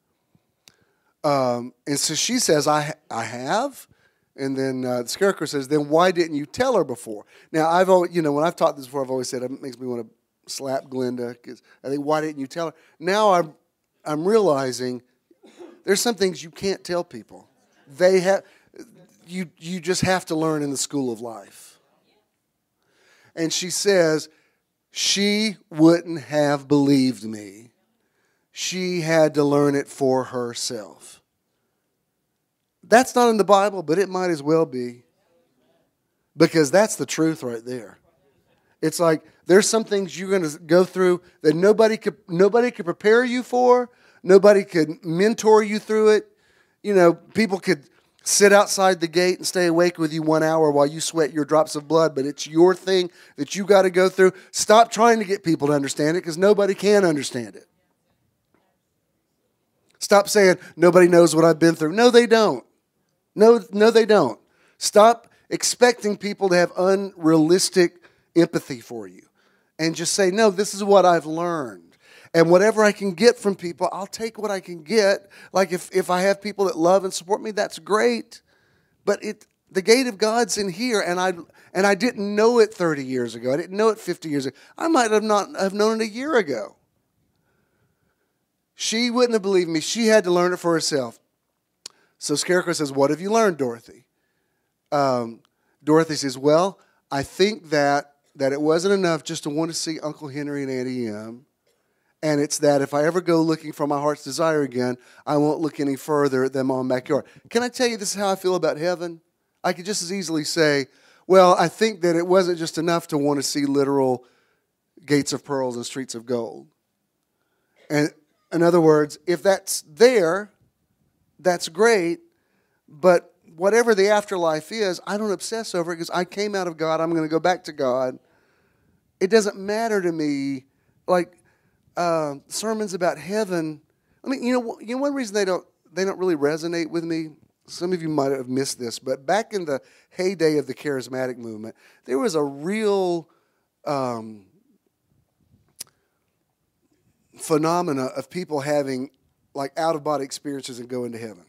Um, and so she says, I I have. And then uh, the Scarecrow says, then why didn't you tell her before? Now, I've always, you know, when I've taught this before, I've always said it makes me want to slap Glinda. Because I think, why didn't you tell her? Now I'm, I'm realizing there's some things you can't tell people. They have, you, you just have to learn in the school of life. And she says, she wouldn't have believed me. She had to learn it for herself. That's not in the Bible, but it might as well be. Because that's the truth right there. It's like there's some things you're going to go through that nobody could nobody could prepare you for. Nobody could mentor you through it. You know, people could sit outside the gate and stay awake with you one hour while you sweat your drops of blood, but it's your thing that you got to go through. Stop trying to get people to understand it because nobody can understand it. Stop saying, nobody knows what I've been through. No, they don't. No, no, they don't. Stop expecting people to have unrealistic empathy for you. And just say, no, this is what I've learned. And whatever I can get from people, I'll take what I can get. Like if, if I have people that love and support me, that's great. But it the gate of God's in here, and I and I didn't know it thirty years ago. I didn't know it fifty years ago. I might have not have known it a year ago. She wouldn't have believed me. She had to learn it for herself. So Scarecrow says, what have you learned, Dorothy? Um, Dorothy says, well, I think that, that it wasn't enough just to want to see Uncle Henry and Auntie Em. And it's that if I ever go looking for my heart's desire again, I won't look any further than my own backyard. Can I tell you this is how I feel about heaven? I could just as easily say, well, I think that it wasn't just enough to want to see literal gates of pearls and streets of gold. And in other words, if that's there, that's great, but whatever the afterlife is, I don't obsess over it because I came out of God. I'm going to go back to God. It doesn't matter to me. Like, uh, sermons about heaven. I mean, you know, you know, one reason they don't they don't really resonate with me. Some of you might have missed this, but back in the heyday of the charismatic movement, there was a real um, phenomena of people having like out of body experiences and going to heaven.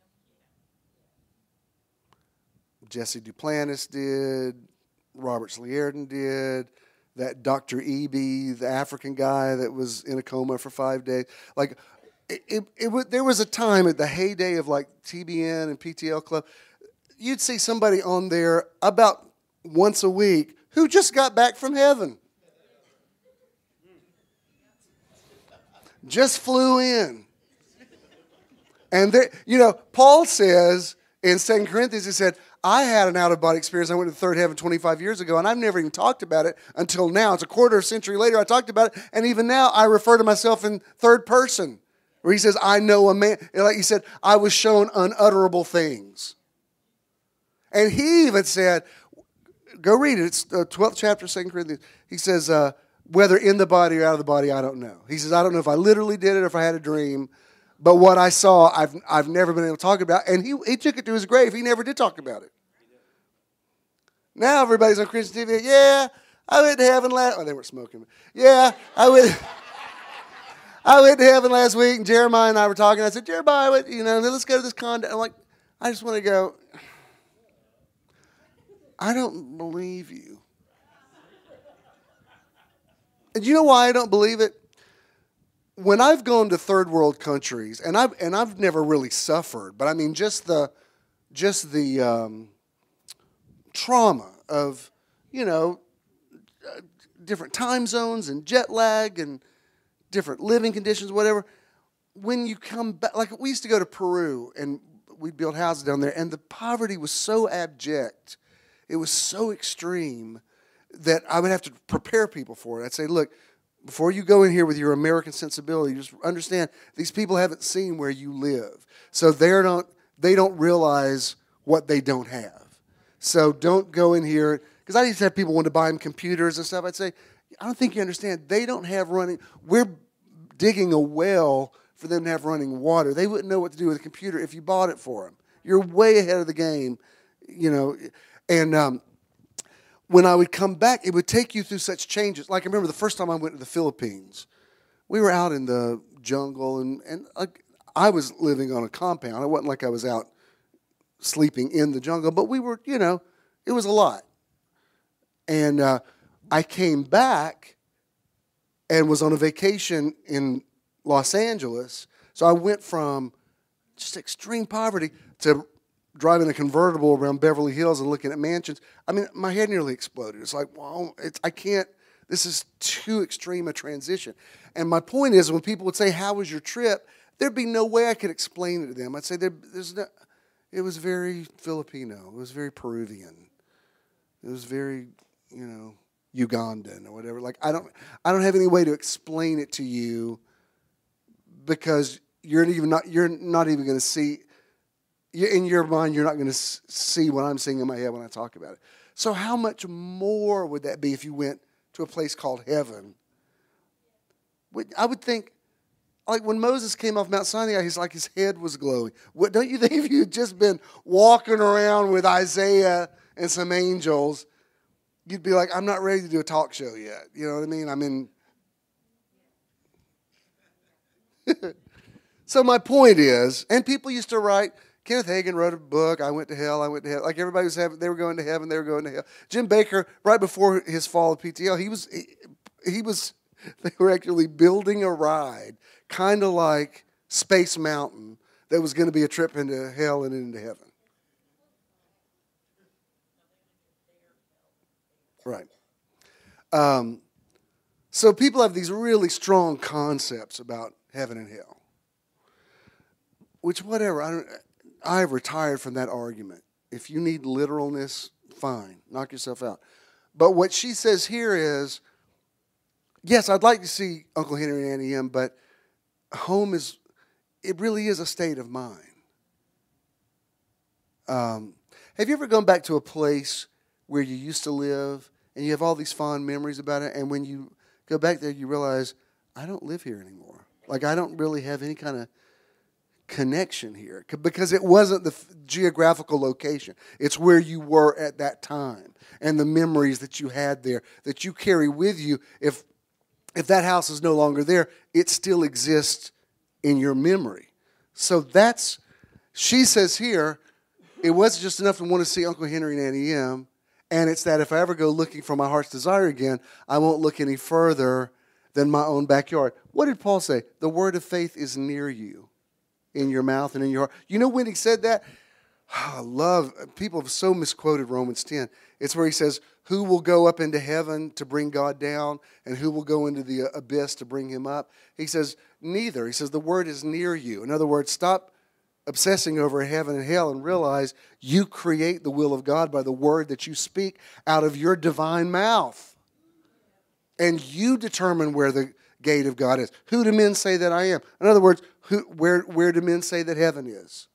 Jesse Duplantis did, Robert Slierdon did, that Doctor Eby, the African guy that was in a coma for five days. Like, it, it, it was, there was a time at the heyday of like T B N and P T L Club, you'd see somebody on there about once a week who just got back from heaven. Just flew in. And there, you know, Paul says in Second Corinthians, he said, I had an out-of-body experience. I went to the third heaven twenty-five years ago, and I've never even talked about it until now. It's a quarter of a century later I talked about it, and even now I refer to myself in third person, where he says, I know a man. Like he said, I was shown unutterable things. And he even said, go read it. It's the twelfth chapter of Second Corinthians. He says, uh, whether in the body or out of the body, I don't know. He says, I don't know if I literally did it or if I had a dream. But what I saw, I've I've never been able to talk about. And he he took it to his grave. He never did talk about it. Now everybody's on Christian T V. Yeah, I went to heaven last. Oh, they weren't smoking. Yeah, I went. I went to heaven last week, and Jeremiah and I were talking. I said, Jeremiah, what, you know, let's go to this condo. I'm like, I just want to go. I don't believe you. And you know why I don't believe it? When I've gone to third world countries, and I've and I've never really suffered, but I mean just the just the um, trauma of, you know, uh, different time zones and jet lag and different living conditions, whatever. When you come back, like we used to go to Peru and we'd build houses down there, and the poverty was so abject, it was so extreme that I would have to prepare people for it. I'd say, look, before you go in here with your American sensibility, just understand these people haven't seen where you live. So they're not, they don't realize what they don't have. So don't go in here, because I used to have people want to buy them computers and stuff. I'd say, I don't think you understand. They don't have running, we're digging a well for them to have running water. They wouldn't know what to do with a computer if you bought it for them. You're way ahead of the game, you know. And um, when I would come back, it would take you through such changes. Like I remember the first time I went to the Philippines, we were out in the jungle, and, and like, I was living on a compound. It wasn't like I was out sleeping in the jungle, but we were, you know, it was a lot. And uh, I came back and was on a vacation in Los Angeles. So I went from just extreme poverty to driving a convertible around Beverly Hills and looking at mansions. I mean, my head nearly exploded. It's like, well, it's, I can't, this is too extreme a transition. And my point is, when people would say, how was your trip? There'd be no way I could explain it to them. I'd say, there, there's no, it was very Filipino. It was very Peruvian. It was very, you know, Ugandan or whatever. Like, I don't, I don't have any way to explain it to you because you're even not, you're not even going to see, in your mind, you're not going to see what I'm seeing in my head when I talk about it. So how much more would that be if you went to a place called heaven? I would think, like when Moses came off Mount Sinai, he's like his head was glowing. What, don't you think if you had just been walking around with Isaiah and some angels, you'd be like, I'm not ready to do a talk show yet. You know what I mean? I mean, so my point is, and people used to write, Kenneth Hagin wrote a book, I went to hell, I went to hell. Like everybody was having, they were going to heaven, they were going to hell. Jim Baker, right before his fall of P T L, he was, he, he was, they were actually building a ride, kind of like Space Mountain, that was going to be a trip into hell and into heaven. Right. Um, so people have these really strong concepts about heaven and hell, which whatever, I don't, I've retired from that argument. If you need literalness, fine, knock yourself out. But what she says here is, yes, I'd like to see Uncle Henry and Auntie Em, but home is, it really is a state of mind. Um, have you ever gone back to a place where you used to live and you have all these fond memories about it, and when you go back there, you realize, I don't live here anymore. Like, I don't really have any kind of connection here because it wasn't the f- geographical location. It's where you were at that time and the memories that you had there that you carry with you. If if that house is no longer there, it still exists in your memory. So that's, she says here, it wasn't just enough to want to see Uncle Henry and Auntie Em, and it's that if I ever go looking for my heart's desire again, I won't look any further than my own backyard. What did Paul say? The word of faith is near you, in your mouth and in your heart. You know when he said that? Oh, I love, people have so misquoted Romans ten. It's where he says, who will go up into heaven to bring God down, and who will go into the abyss to bring him up? He says, neither. He says, the word is near you. In other words, stop obsessing over heaven and hell and realize you create the will of God by the word that you speak out of your divine mouth. And you determine where the gate of God is. Who do men say that I am? In other words, who, where, where do men say that heaven is?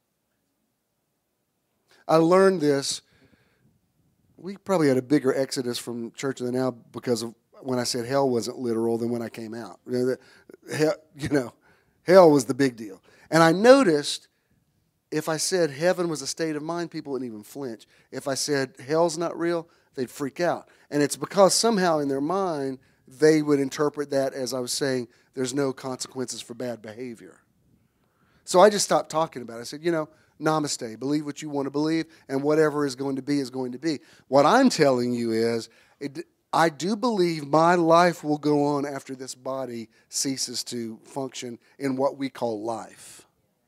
I learned this. We probably had a bigger exodus from church than now because of when I said hell wasn't literal than when I came out. You know, the, hell, you know, hell was the big deal. And I noticed if I said heaven was a state of mind, people wouldn't even flinch. If I said hell's not real, they'd freak out. And it's because somehow in their mind, they would interpret that as I was saying, there's no consequences for bad behavior. So I just stopped talking about it. I said, you know, namaste. Believe what you want to believe, and whatever is going to be is going to be. What I'm telling you is, it, I do believe my life will go on after this body ceases to function in what we call life.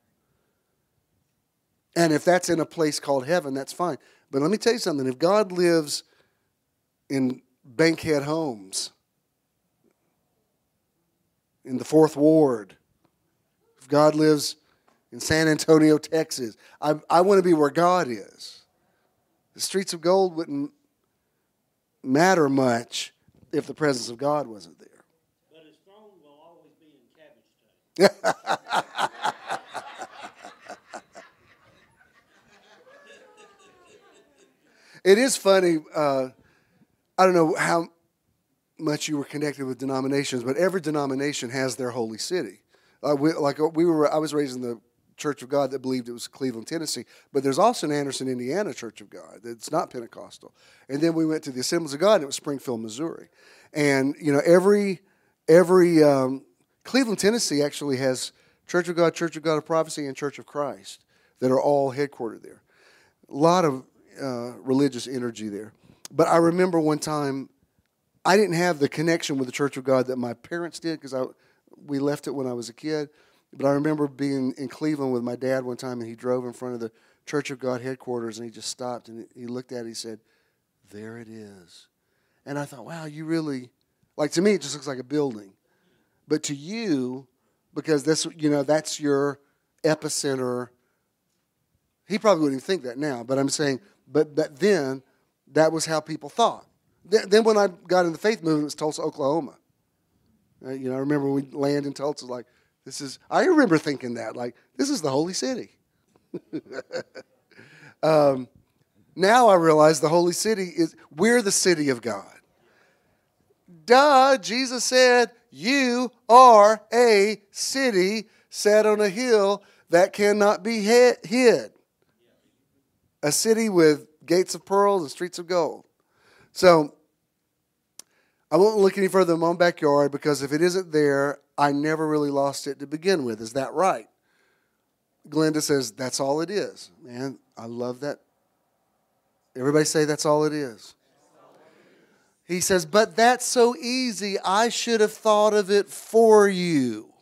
And if that's in a place called heaven, that's fine. But let me tell you something. If God lives in Bankhead Homes, in the Fourth Ward, if God lives in San Antonio, Texas, I, I want to be where God is. The streets of gold wouldn't matter much if the presence of God wasn't there. But his throne will always be in Cabbage Town. It is funny. Uh, I don't know how much you were connected with denominations, but every denomination has their holy city. Uh, we, like we were, I was raised in the Church of God that believed it was Cleveland, Tennessee, but there's also an Anderson, Indiana Church of God that's not Pentecostal. And then we went to the Assemblies of God, and it was Springfield, Missouri. And you know, every every um, Cleveland, Tennessee actually has Church of God, Church of God of Prophecy, and Church of Christ that are all headquartered there. A lot of uh, religious energy there. But I remember one time, I didn't have the connection with the Church of God that my parents did because I we left it when I was a kid. But I remember being in Cleveland with my dad one time, and he drove in front of the Church of God headquarters, and he just stopped, and he looked at it, and he said, there it is. And I thought, wow, you really, like to me, it just looks like a building. But to you, because this, you know, that's your epicenter. He probably wouldn't even think that now, but I'm saying, but that then, that was how people thought. Then when I got in the faith movement, it was Tulsa, Oklahoma. Uh, you know, I remember we landed in Tulsa, like, this is, I remember thinking that, like, this is the holy city. um, now I realize the holy city is, we're the city of God. Duh, Jesus said, you are a city set on a hill that cannot be hid. A city with gates of pearls and streets of gold. So, I won't look any further than my own backyard because if it isn't there, I never really lost it to begin with. Is that right? Glenda says, that's all it is. Man, I love that. Everybody say that's all it is. He says, but that's so easy. I should have thought of it for you.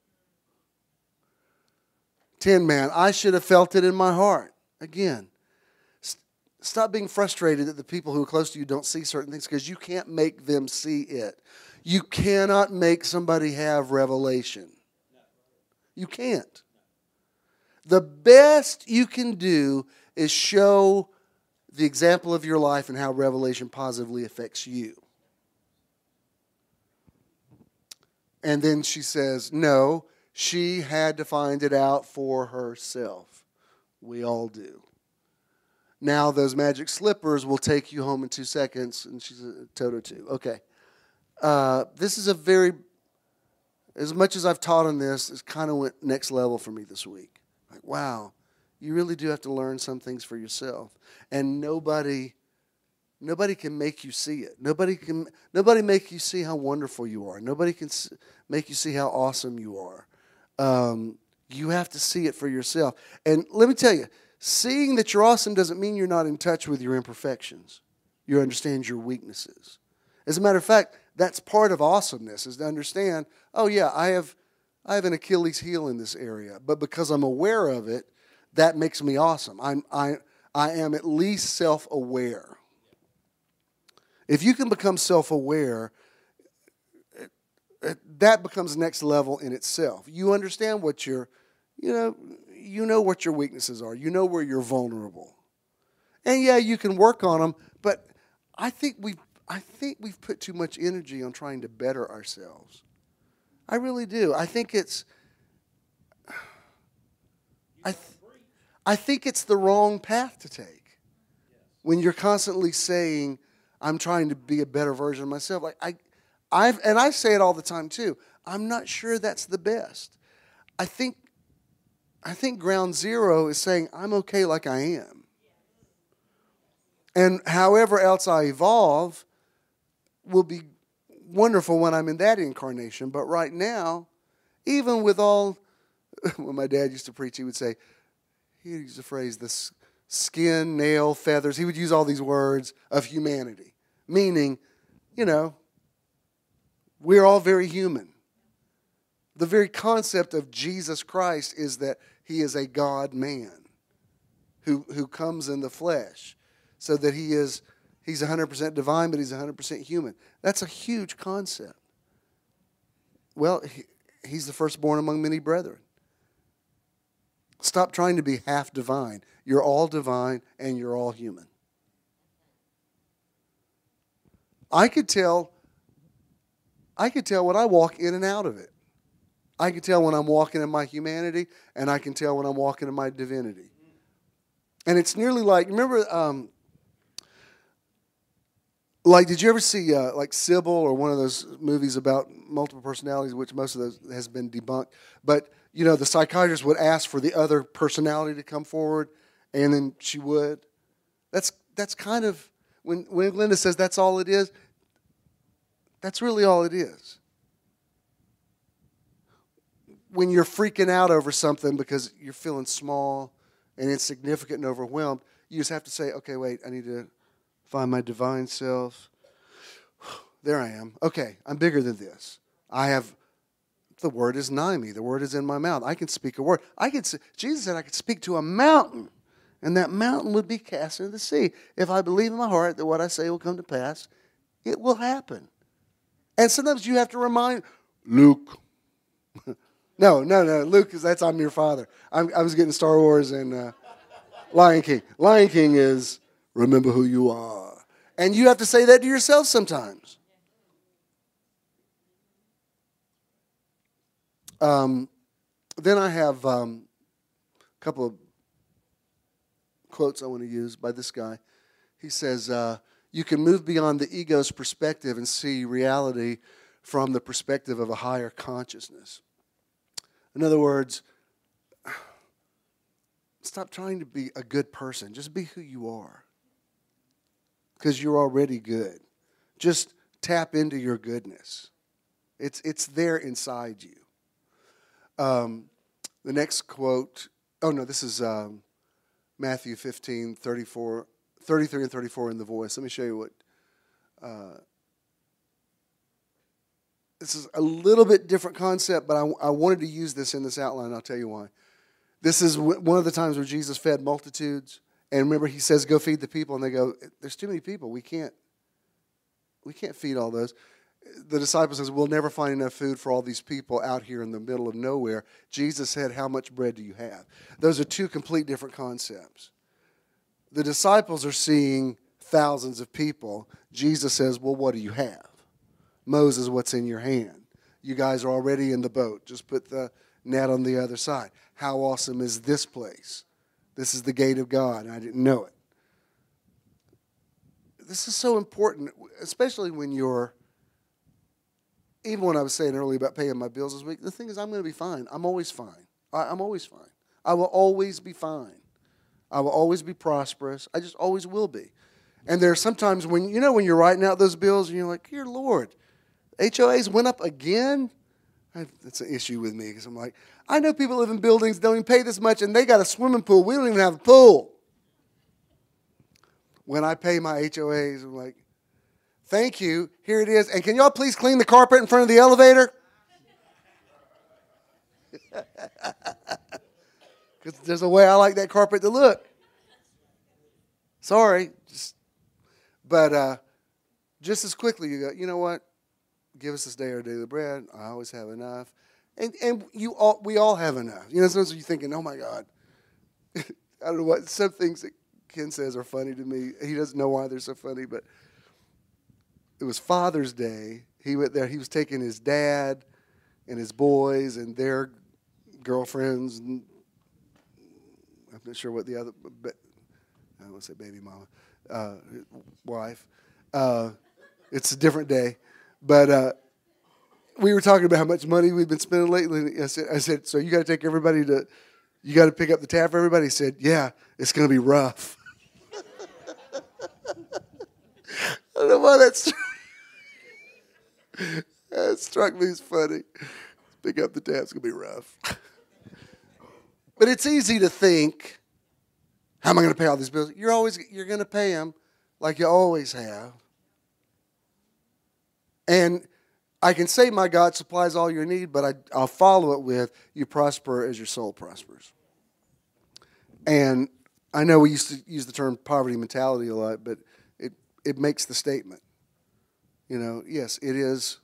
Tin Man, I should have felt it in my heart. Again, st- stop being frustrated that the people who are close to you don't see certain things because you can't make them see it. You cannot make somebody have revelation. You can't. The best you can do is show the example of your life and how revelation positively affects you. And then she says, no, she had to find it out for herself. We all do. Now those magic slippers will take you home in two seconds. And she's a Toto too. Okay. Uh, this is a very as much as I've taught on this, it's kind of went next level for me this week. Like, wow, you really do have to learn some things for yourself. And nobody nobody can make you see it. Nobody can nobody make you see how wonderful you are. Nobody can make you see how awesome you are. Um, you have to see it for yourself. And let me tell you, seeing that you're awesome doesn't mean you're not in touch with your imperfections. You understand your weaknesses. As a matter of fact, that's part of awesomeness, is to understand, oh yeah, I have I have an Achilles heel in this area, but because I'm aware of it, that makes me awesome. I'm I I am at least self-aware. If you can become self-aware, it, it, that becomes next level in itself. You understand what your, you know, you know what your weaknesses are. You know where you're vulnerable. And yeah, you can work on them, but I think we've I think we've put too much energy on trying to better ourselves. I really do. I think it's I th- I think it's the wrong path to take. When you're constantly saying, I'm trying to be a better version of myself. Like I I've and I say it all the time too. I'm not sure that's the best. I think I think ground zero is saying I'm okay like I am. And however else I evolve will be wonderful when I'm in that incarnation. But right now, even with all, when my dad used to preach, he would say, he used the phrase, the skin, nail, feathers. He would use all these words of humanity, meaning, you know, we're all very human. The very concept of Jesus Christ is that he is a God-man who, who comes in the flesh, so that he is He's one hundred percent divine, but he's one hundred percent human. That's a huge concept. Well, he, he's the firstborn among many brethren. Stop trying to be half divine. You're all divine and you're all human. I could tell, I could tell when I walk in and out of it. I can tell when I'm walking in my humanity, and I can tell when I'm walking in my divinity. And it's nearly like, remember, um, Like, did you ever see, uh, like, Sybil, or one of those movies about multiple personalities, which most of those has been debunked? But, you know, the psychiatrist would ask for the other personality to come forward, and then she would. That's that's kind of, when, when Linda says that's all it is, that's really all it is. When you're freaking out over something because you're feeling small and insignificant and overwhelmed, you just have to say, okay, wait, I need to find my divine self. There I am. Okay, I'm bigger than this. I have, the word is nigh me. The word is in my mouth. I can speak a word. I could. Jesus said I could speak to a mountain, and that mountain would be cast into the sea. If I believe in my heart that what I say will come to pass, it will happen. And sometimes you have to remind Luke. no, no, no, Luke, because that's I'm your father. I'm, I was getting Star Wars and uh, Lion King. Lion King is, remember who you are. And you have to say that to yourself sometimes. Um, then I have um, a couple of quotes I want to use by this guy. He says, uh, you can move beyond the ego's perspective and see reality from the perspective of a higher consciousness. In other words, stop trying to be a good person. Just be who you are. Because you're already good. Just tap into your goodness. It's it's there inside you. Um, the next quote, oh no, this is um, Matthew fifteen, thirty-four, thirty-three and thirty-four in the Voice. Let me show you what. Uh, this is a little bit different concept, but I, I wanted to use this in this outline. I'll tell you why. This is w- one of the times where Jesus fed multitudes. And remember, he says, go feed the people. And they go, there's too many people. We can't, we can't feed all those. The disciple says, we'll never find enough food for all these people out here in the middle of nowhere. Jesus said, how much bread do you have? Those are two complete different concepts. The disciples are seeing thousands of people. Jesus says, well, what do you have? Moses, what's in your hand? You guys are already in the boat. Just put the net on the other side. How awesome is this place? This is the gate of God, and I didn't know it. This is so important, especially when you're even when I was saying earlier about paying my bills this week, the thing is I'm going to be fine. I'm always fine. I, I'm always fine. I will always be fine. I will always be prosperous. I just always will be. And there are sometimes when, you know, when you're writing out those bills and you're like, dear Lord, H O As went up again? I, that's an issue with me because I'm like, I know people live in buildings, don't even pay this much, and they got a swimming pool. We don't even have a pool. When I pay my H O As, I'm like, thank you. Here it is. And can y'all please clean the carpet in front of the elevator? Because there's a way I like that carpet to look. Sorry. Just, but uh, just as quickly, you go, you know what? Give us this day our daily bread. I always have enough. And and you all, we all have enough. You know, sometimes you're thinking, oh, my God. I don't know what, some things that Ken says are funny to me. He doesn't know why they're so funny, but it was Father's Day. He went there. He was taking his dad and his boys and their girlfriends. And I'm not sure what the other, but I don't want to say baby mama, uh, wife. Uh, it's a different day. But uh, we were talking about how much money we've been spending lately. And I said, I said, so you got to take everybody to, you got to pick up the tab for everybody? He said, yeah, it's going to be rough. I don't know why that's that struck me as funny. Pick up the tab, it's going to be rough. But it's easy to think, how am I going to pay all these bills? You're always you're going to pay them like you always have. And I can say my God supplies all your need, but I, I'll follow it with you prosper as your soul prospers. And I know we used to use the term poverty mentality a lot, but it, it makes the statement. You know, yes, it is.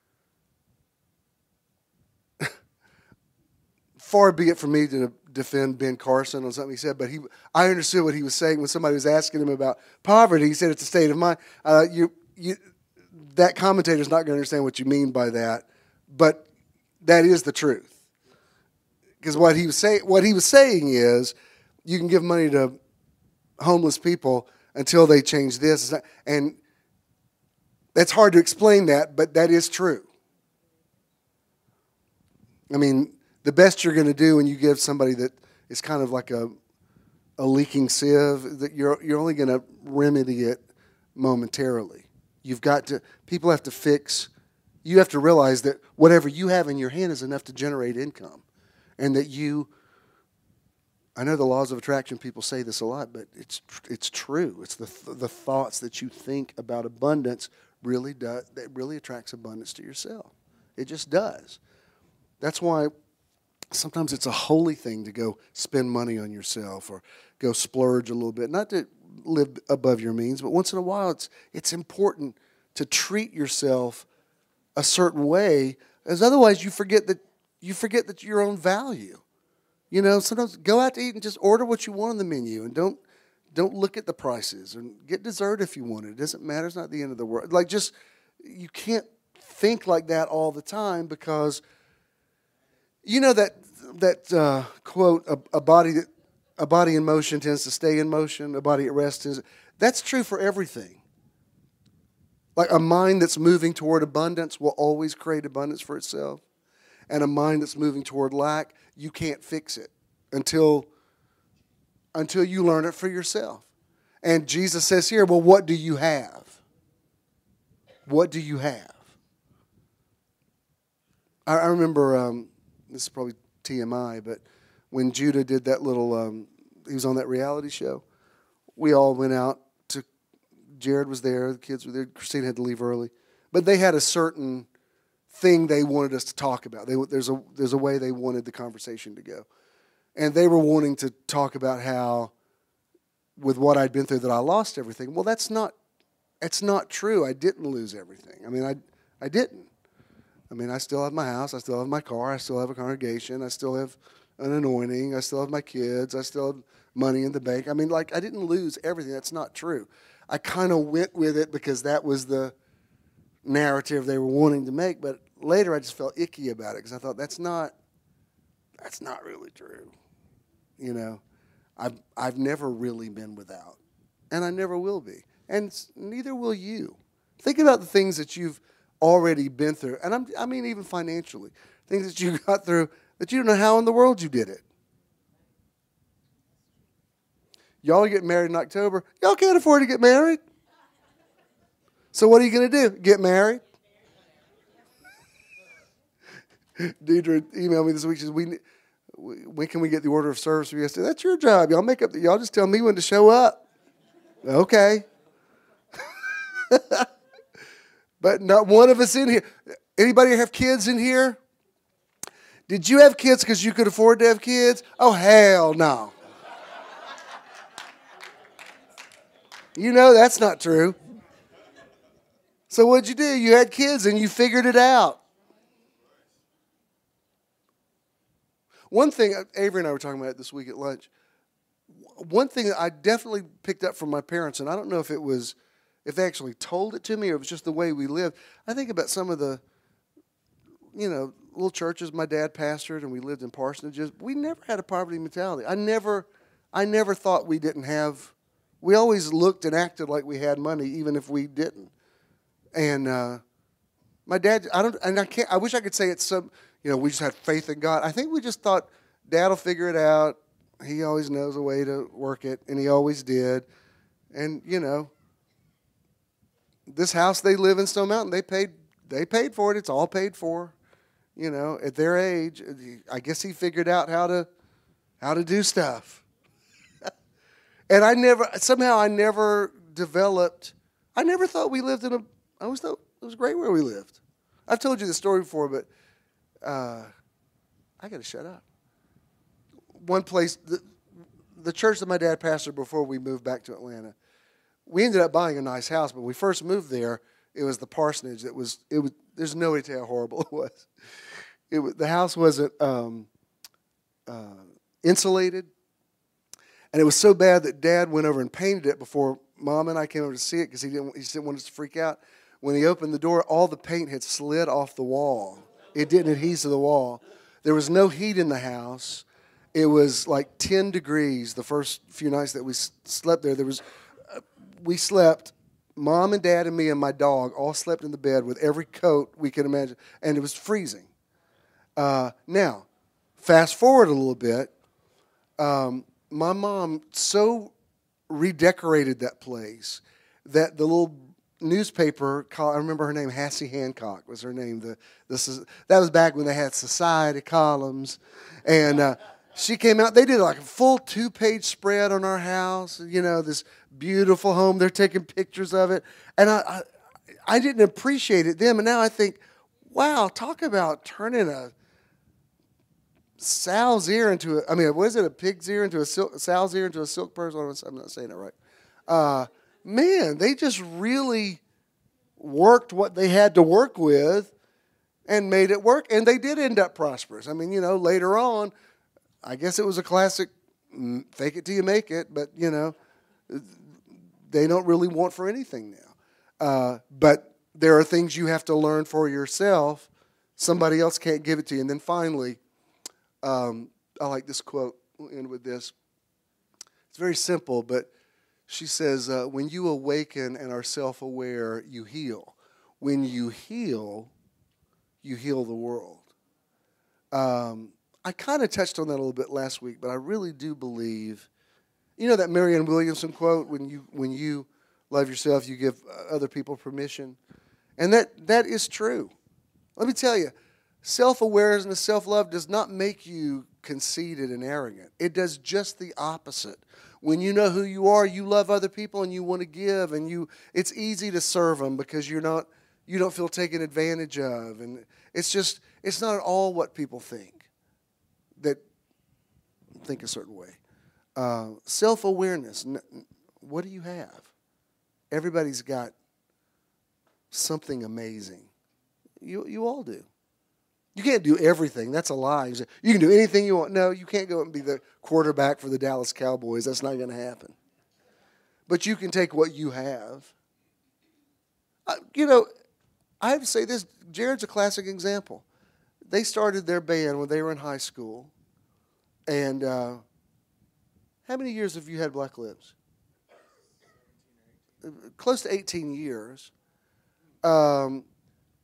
Far be it from me to defend Ben Carson on something he said, but he, I understood what he was saying when somebody was asking him about poverty. He said it's a state of mind. Uh, you, you, that commentator's not going to understand what you mean by that, but that is the truth. Because what he was saying, what he was saying is, you can give money to homeless people until they change this, and that's hard to explain that, but that is true. I mean, the best you're going to do when you give somebody that is kind of like a a leaking sieve, that you're you're only going to remedy it momentarily. You've got to, people have to fix, you have to realize that whatever you have in your hand is enough to generate income. And that you, I know the laws of attraction, people say this a lot, but it's it's true. It's the the thoughts that you think about abundance really does, that really attracts abundance to yourself. It just does. That's why sometimes it's a holy thing to go spend money on yourself or go splurge a little bit. Not to live above your means, but once in a while it's it's important to treat yourself a certain way, as otherwise you forget that you forget that your own value. You know, sometimes go out to eat and just order what you want on the menu, and don't don't look at the prices, and get dessert if you want it. It doesn't matter. It's not the end of the world. Like, just, you can't think like that all the time, because you know that that uh, quote, a, a body that a body in motion tends to stay in motion, a body at rest is. That's true for everything. Like, a mind that's moving toward abundance will always create abundance for itself. And a mind that's moving toward lack, you can't fix it until, until you learn it for yourself. And Jesus says here, well, what do you have? What do you have? I, I remember, um, this is probably T M I, but when Judah did that little, um, he was on that reality show, we all went out to, Jared was there, the kids were there, Christine had to leave early. But they had a certain thing they wanted us to talk about. They, there's a there's a way they wanted the conversation to go. And they were wanting to talk about how, with what I'd been through, that I lost everything. Well, that's not that's not true. I didn't lose everything. I mean, I I didn't. I mean, I still have my house. I still have my car. I still have a congregation. I still have an anointing. I still have my kids. I still have money in the bank. I mean, like, I didn't lose everything. That's not true. I kind of went with it because that was the narrative they were wanting to make, but later I just felt icky about it because I thought that's not that's not really true. You know, I've I've never really been without, and I never will be, and neither will you. Think about the things that you've already been through. And I'm, I mean even financially. Things that you got through that you don't know how in the world you did it. Y'all are getting married in October. Y'all can't afford to get married. So what are you going to do? Get married? Deidre emailed me this week. She says, we, when can we get the order of service for you? I said, that's your job. Y'all make up. The, y'all just tell me when to show up. Okay. But not one of us in here. Anybody have kids in here? Did you have kids because you could afford to have kids? Oh, hell no. You know that's not true. So what'd you do? You had kids and you figured it out. One thing, Avery and I were talking about it this week at lunch. One thing that I definitely picked up from my parents, and I don't know if it was, if they actually told it to me or it was just the way we lived. I think about some of the, you know, little churches my dad pastored and we lived in parsonages. We never had a poverty mentality. I never, I never thought we didn't have, we always looked and acted like we had money even if we didn't. And uh, my dad, I don't, and I can't, I wish I could say it's some, you know, we just had faith in God. I think we just thought Dad will figure it out. He always knows a way to work it, and he always did. And, you know, this house they live in Stone Mountain, they paid they paid for it. It's all paid for. You know, at their age, I guess he figured out how to how to do stuff. And I never, somehow I never developed, I never thought we lived in a, I always thought it was great where we lived. I've told you the story before, but uh, I got to shut up. One place, the, the church that my dad pastored before we moved back to Atlanta, we ended up buying a nice house, but when we first moved there, it was the parsonage that was, it was, there's no way to tell how horrible it was. It was the house wasn't um, uh, insulated, and it was so bad that Dad went over and painted it before Mom and I came over to see it because he didn't, he just didn't want us to freak out. When he opened the door, all the paint had slid off the wall. It didn't adhere to the wall. There was no heat in the house. It was like ten degrees the first few nights that we slept there. There was, uh, we slept, Mom and Dad and me and my dog all slept in the bed with every coat we could imagine, and it was freezing. Uh, now, fast forward a little bit. Um, my mom so redecorated that place that the little newspaper, I remember her name, Hassie Hancock was her name. The this is that was back when they had society columns, and uh, she came out. They did like a full two-page spread on our house. You know, this beautiful home. They're taking pictures of it, and I I, I didn't appreciate it then, but now I think, wow, talk about turning a sow's ear into a. I mean, was it a pig's ear into a silk, sow's ear into a silk purse? I'm not saying that right. Uh, Man, they just really worked what they had to work with and made it work. And they did end up prosperous. I mean, you know, later on, I guess it was a classic fake it till you make it. But, you know, they don't really want for anything now. Uh, but there are things you have to learn for yourself. Somebody else can't give it to you. And then finally, um, I like this quote. We'll end with this. It's very simple, but she says, uh, when you awaken and are self-aware, you heal. When you heal, you heal the world. Um, I kind of touched on that a little bit last week, but I really do believe, you know that Marianne Williamson quote, when you when you love yourself, you give other people permission. And that that is true. Let me tell you, self-awareness and self-love does not make you conceited and arrogant. It does just the opposite. When you know who you are, you love other people and you want to give, and you it's easy to serve them because you're not you don't feel taken advantage of, and it's just it's not at all what people think that think a certain way. Uh, self-awareness. What do you have? Everybody's got something amazing. You you all do. You can't do everything. That's a lie. You say, you can do anything you want. No, you can't go and be the quarterback for the Dallas Cowboys. That's not going to happen. But you can take what you have. Uh, you know, I have to say this. Jared's a classic example. They started their band when they were in high school. And uh, how many years have you had Black Lips? Close to eighteen years. Um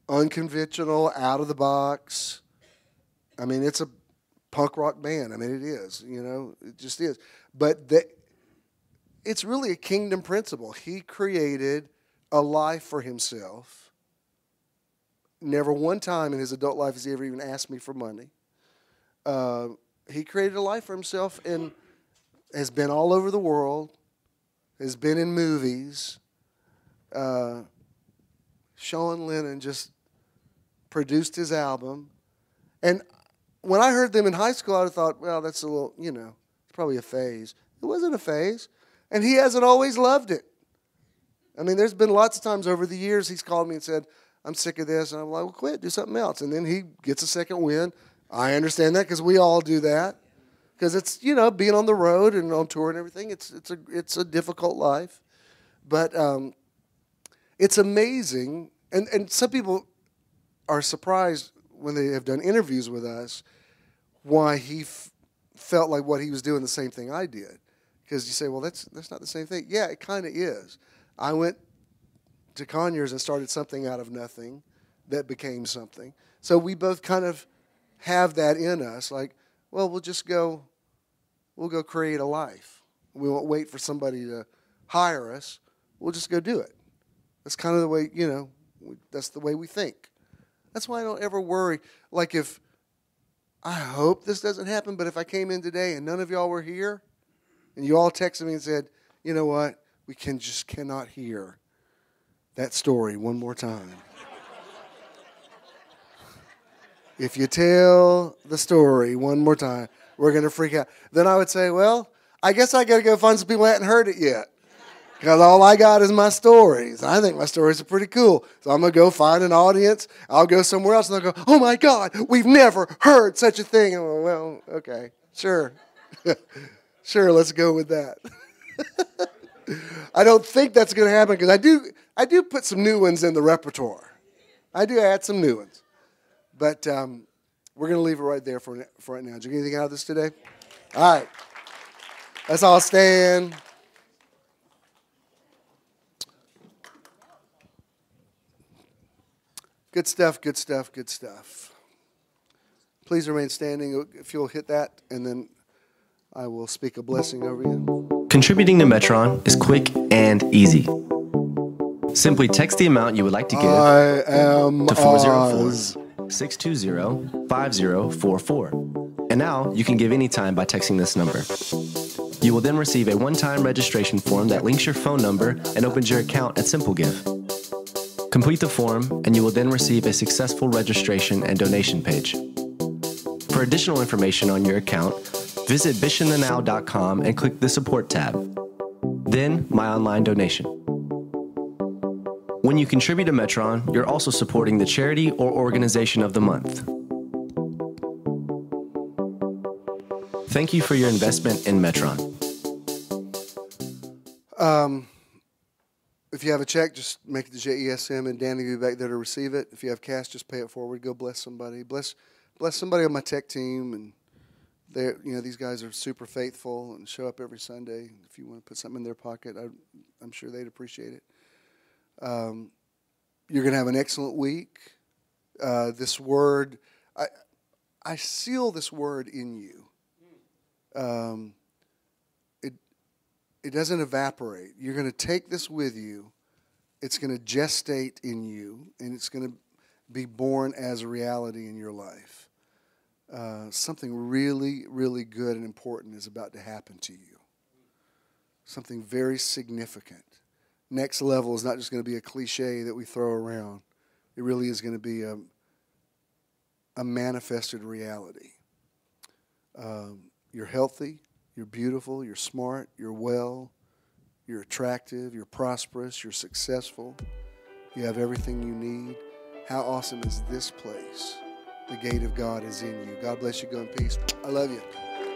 unconventional, out of the box. I mean, it's a punk rock band. I mean, it is. You know, it just is. But the, it's really a kingdom principle. He created a life for himself. Never one time in his adult life has he ever even asked me for money. Uh, he created a life for himself and has been all over the world, has been in movies. Uh, Sean Lennon just produced his album. And when I heard them in high school, I thought, well, that's a little, you know, it's probably a phase. It wasn't a phase. And he hasn't always loved it. I mean, there's been lots of times over the years he's called me and said, I'm sick of this. And I'm like, well, quit, do something else. And then he gets a second win. I understand that because we all do that. Because it's, you know, being on the road and on tour and everything, it's it's a it's a difficult life. But um, it's amazing. And, and some people are surprised when they have done interviews with us why he f- felt like what he was doing the same thing I did. Because you say, well, that's that's not the same thing. Yeah, it kind of is. I went to Conyers and started something out of nothing that became something. So we both kind of have that in us. Like, well, we'll just go, we'll go create a life. We won't wait for somebody to hire us. We'll just go do it. That's kind of the way, you know, that's the way we think. That's why I don't ever worry. Like if, I hope this doesn't happen, but if I came in today and none of y'all were here, and you all texted me and said, you know what, we can just cannot hear that story one more time. If you tell the story one more time, we're going to freak out. Then I would say, well, I guess I got to go find some people who hadn't heard it yet. Because all I got is my stories. I think my stories are pretty cool. So I'm going to go find an audience. I'll go somewhere else and they'll go, oh my God, we've never heard such a thing. And I'm like, well, okay, sure. Sure, let's go with that. I don't think that's going to happen because I do I do put some new ones in the repertoire. I do add some new ones. But um, we're going to leave it right there for, for right now. Did you get anything out of this today? All right. Let's all stand. Good stuff, good stuff, good stuff. Please remain standing if you'll hit that, and then I will speak a blessing over you. Contributing to Metron is quick and easy. Simply text the amount you would like to give I am to four zero four, Oz. six two zero, five zero four four. And now you can give anytime by texting this number. You will then receive a one-time registration form that links your phone number and opens your account at SimpleGive. Complete the form and you will then receive a successful registration and donation page. For additional information on your account, visit bish in the now dot com and click the Support tab. Then, My Online Donation. When you contribute to Metron, you're also supporting the charity or organization of the month. Thank you for your investment in Metron. Um, if you have a check, just make it to J E S M and Danny will be back there to receive it. If you have cash, just pay it forward. Go bless somebody. Bless bless somebody on my tech team. And they, you know, these guys are super faithful and show up every Sunday. If you want to put something in their pocket, I, I'm sure they'd appreciate it. Um, you're going to have an excellent week. Uh, this word, I, I seal this word in you. Um, it, it doesn't evaporate. You're going to take this with you. It's going to gestate in you, and it's going to be born as a reality in your life. Uh, something really, really good and important is about to happen to you. Something very significant. Next level is not just going to be a cliche that we throw around. It really is going to be a, a manifested reality. Um, you're healthy, you're beautiful, you're smart, you're well, you're attractive, you're prosperous, you're successful. You have everything you need. How awesome is this place? The gate of God is in you. God bless you. Go in peace. I love you.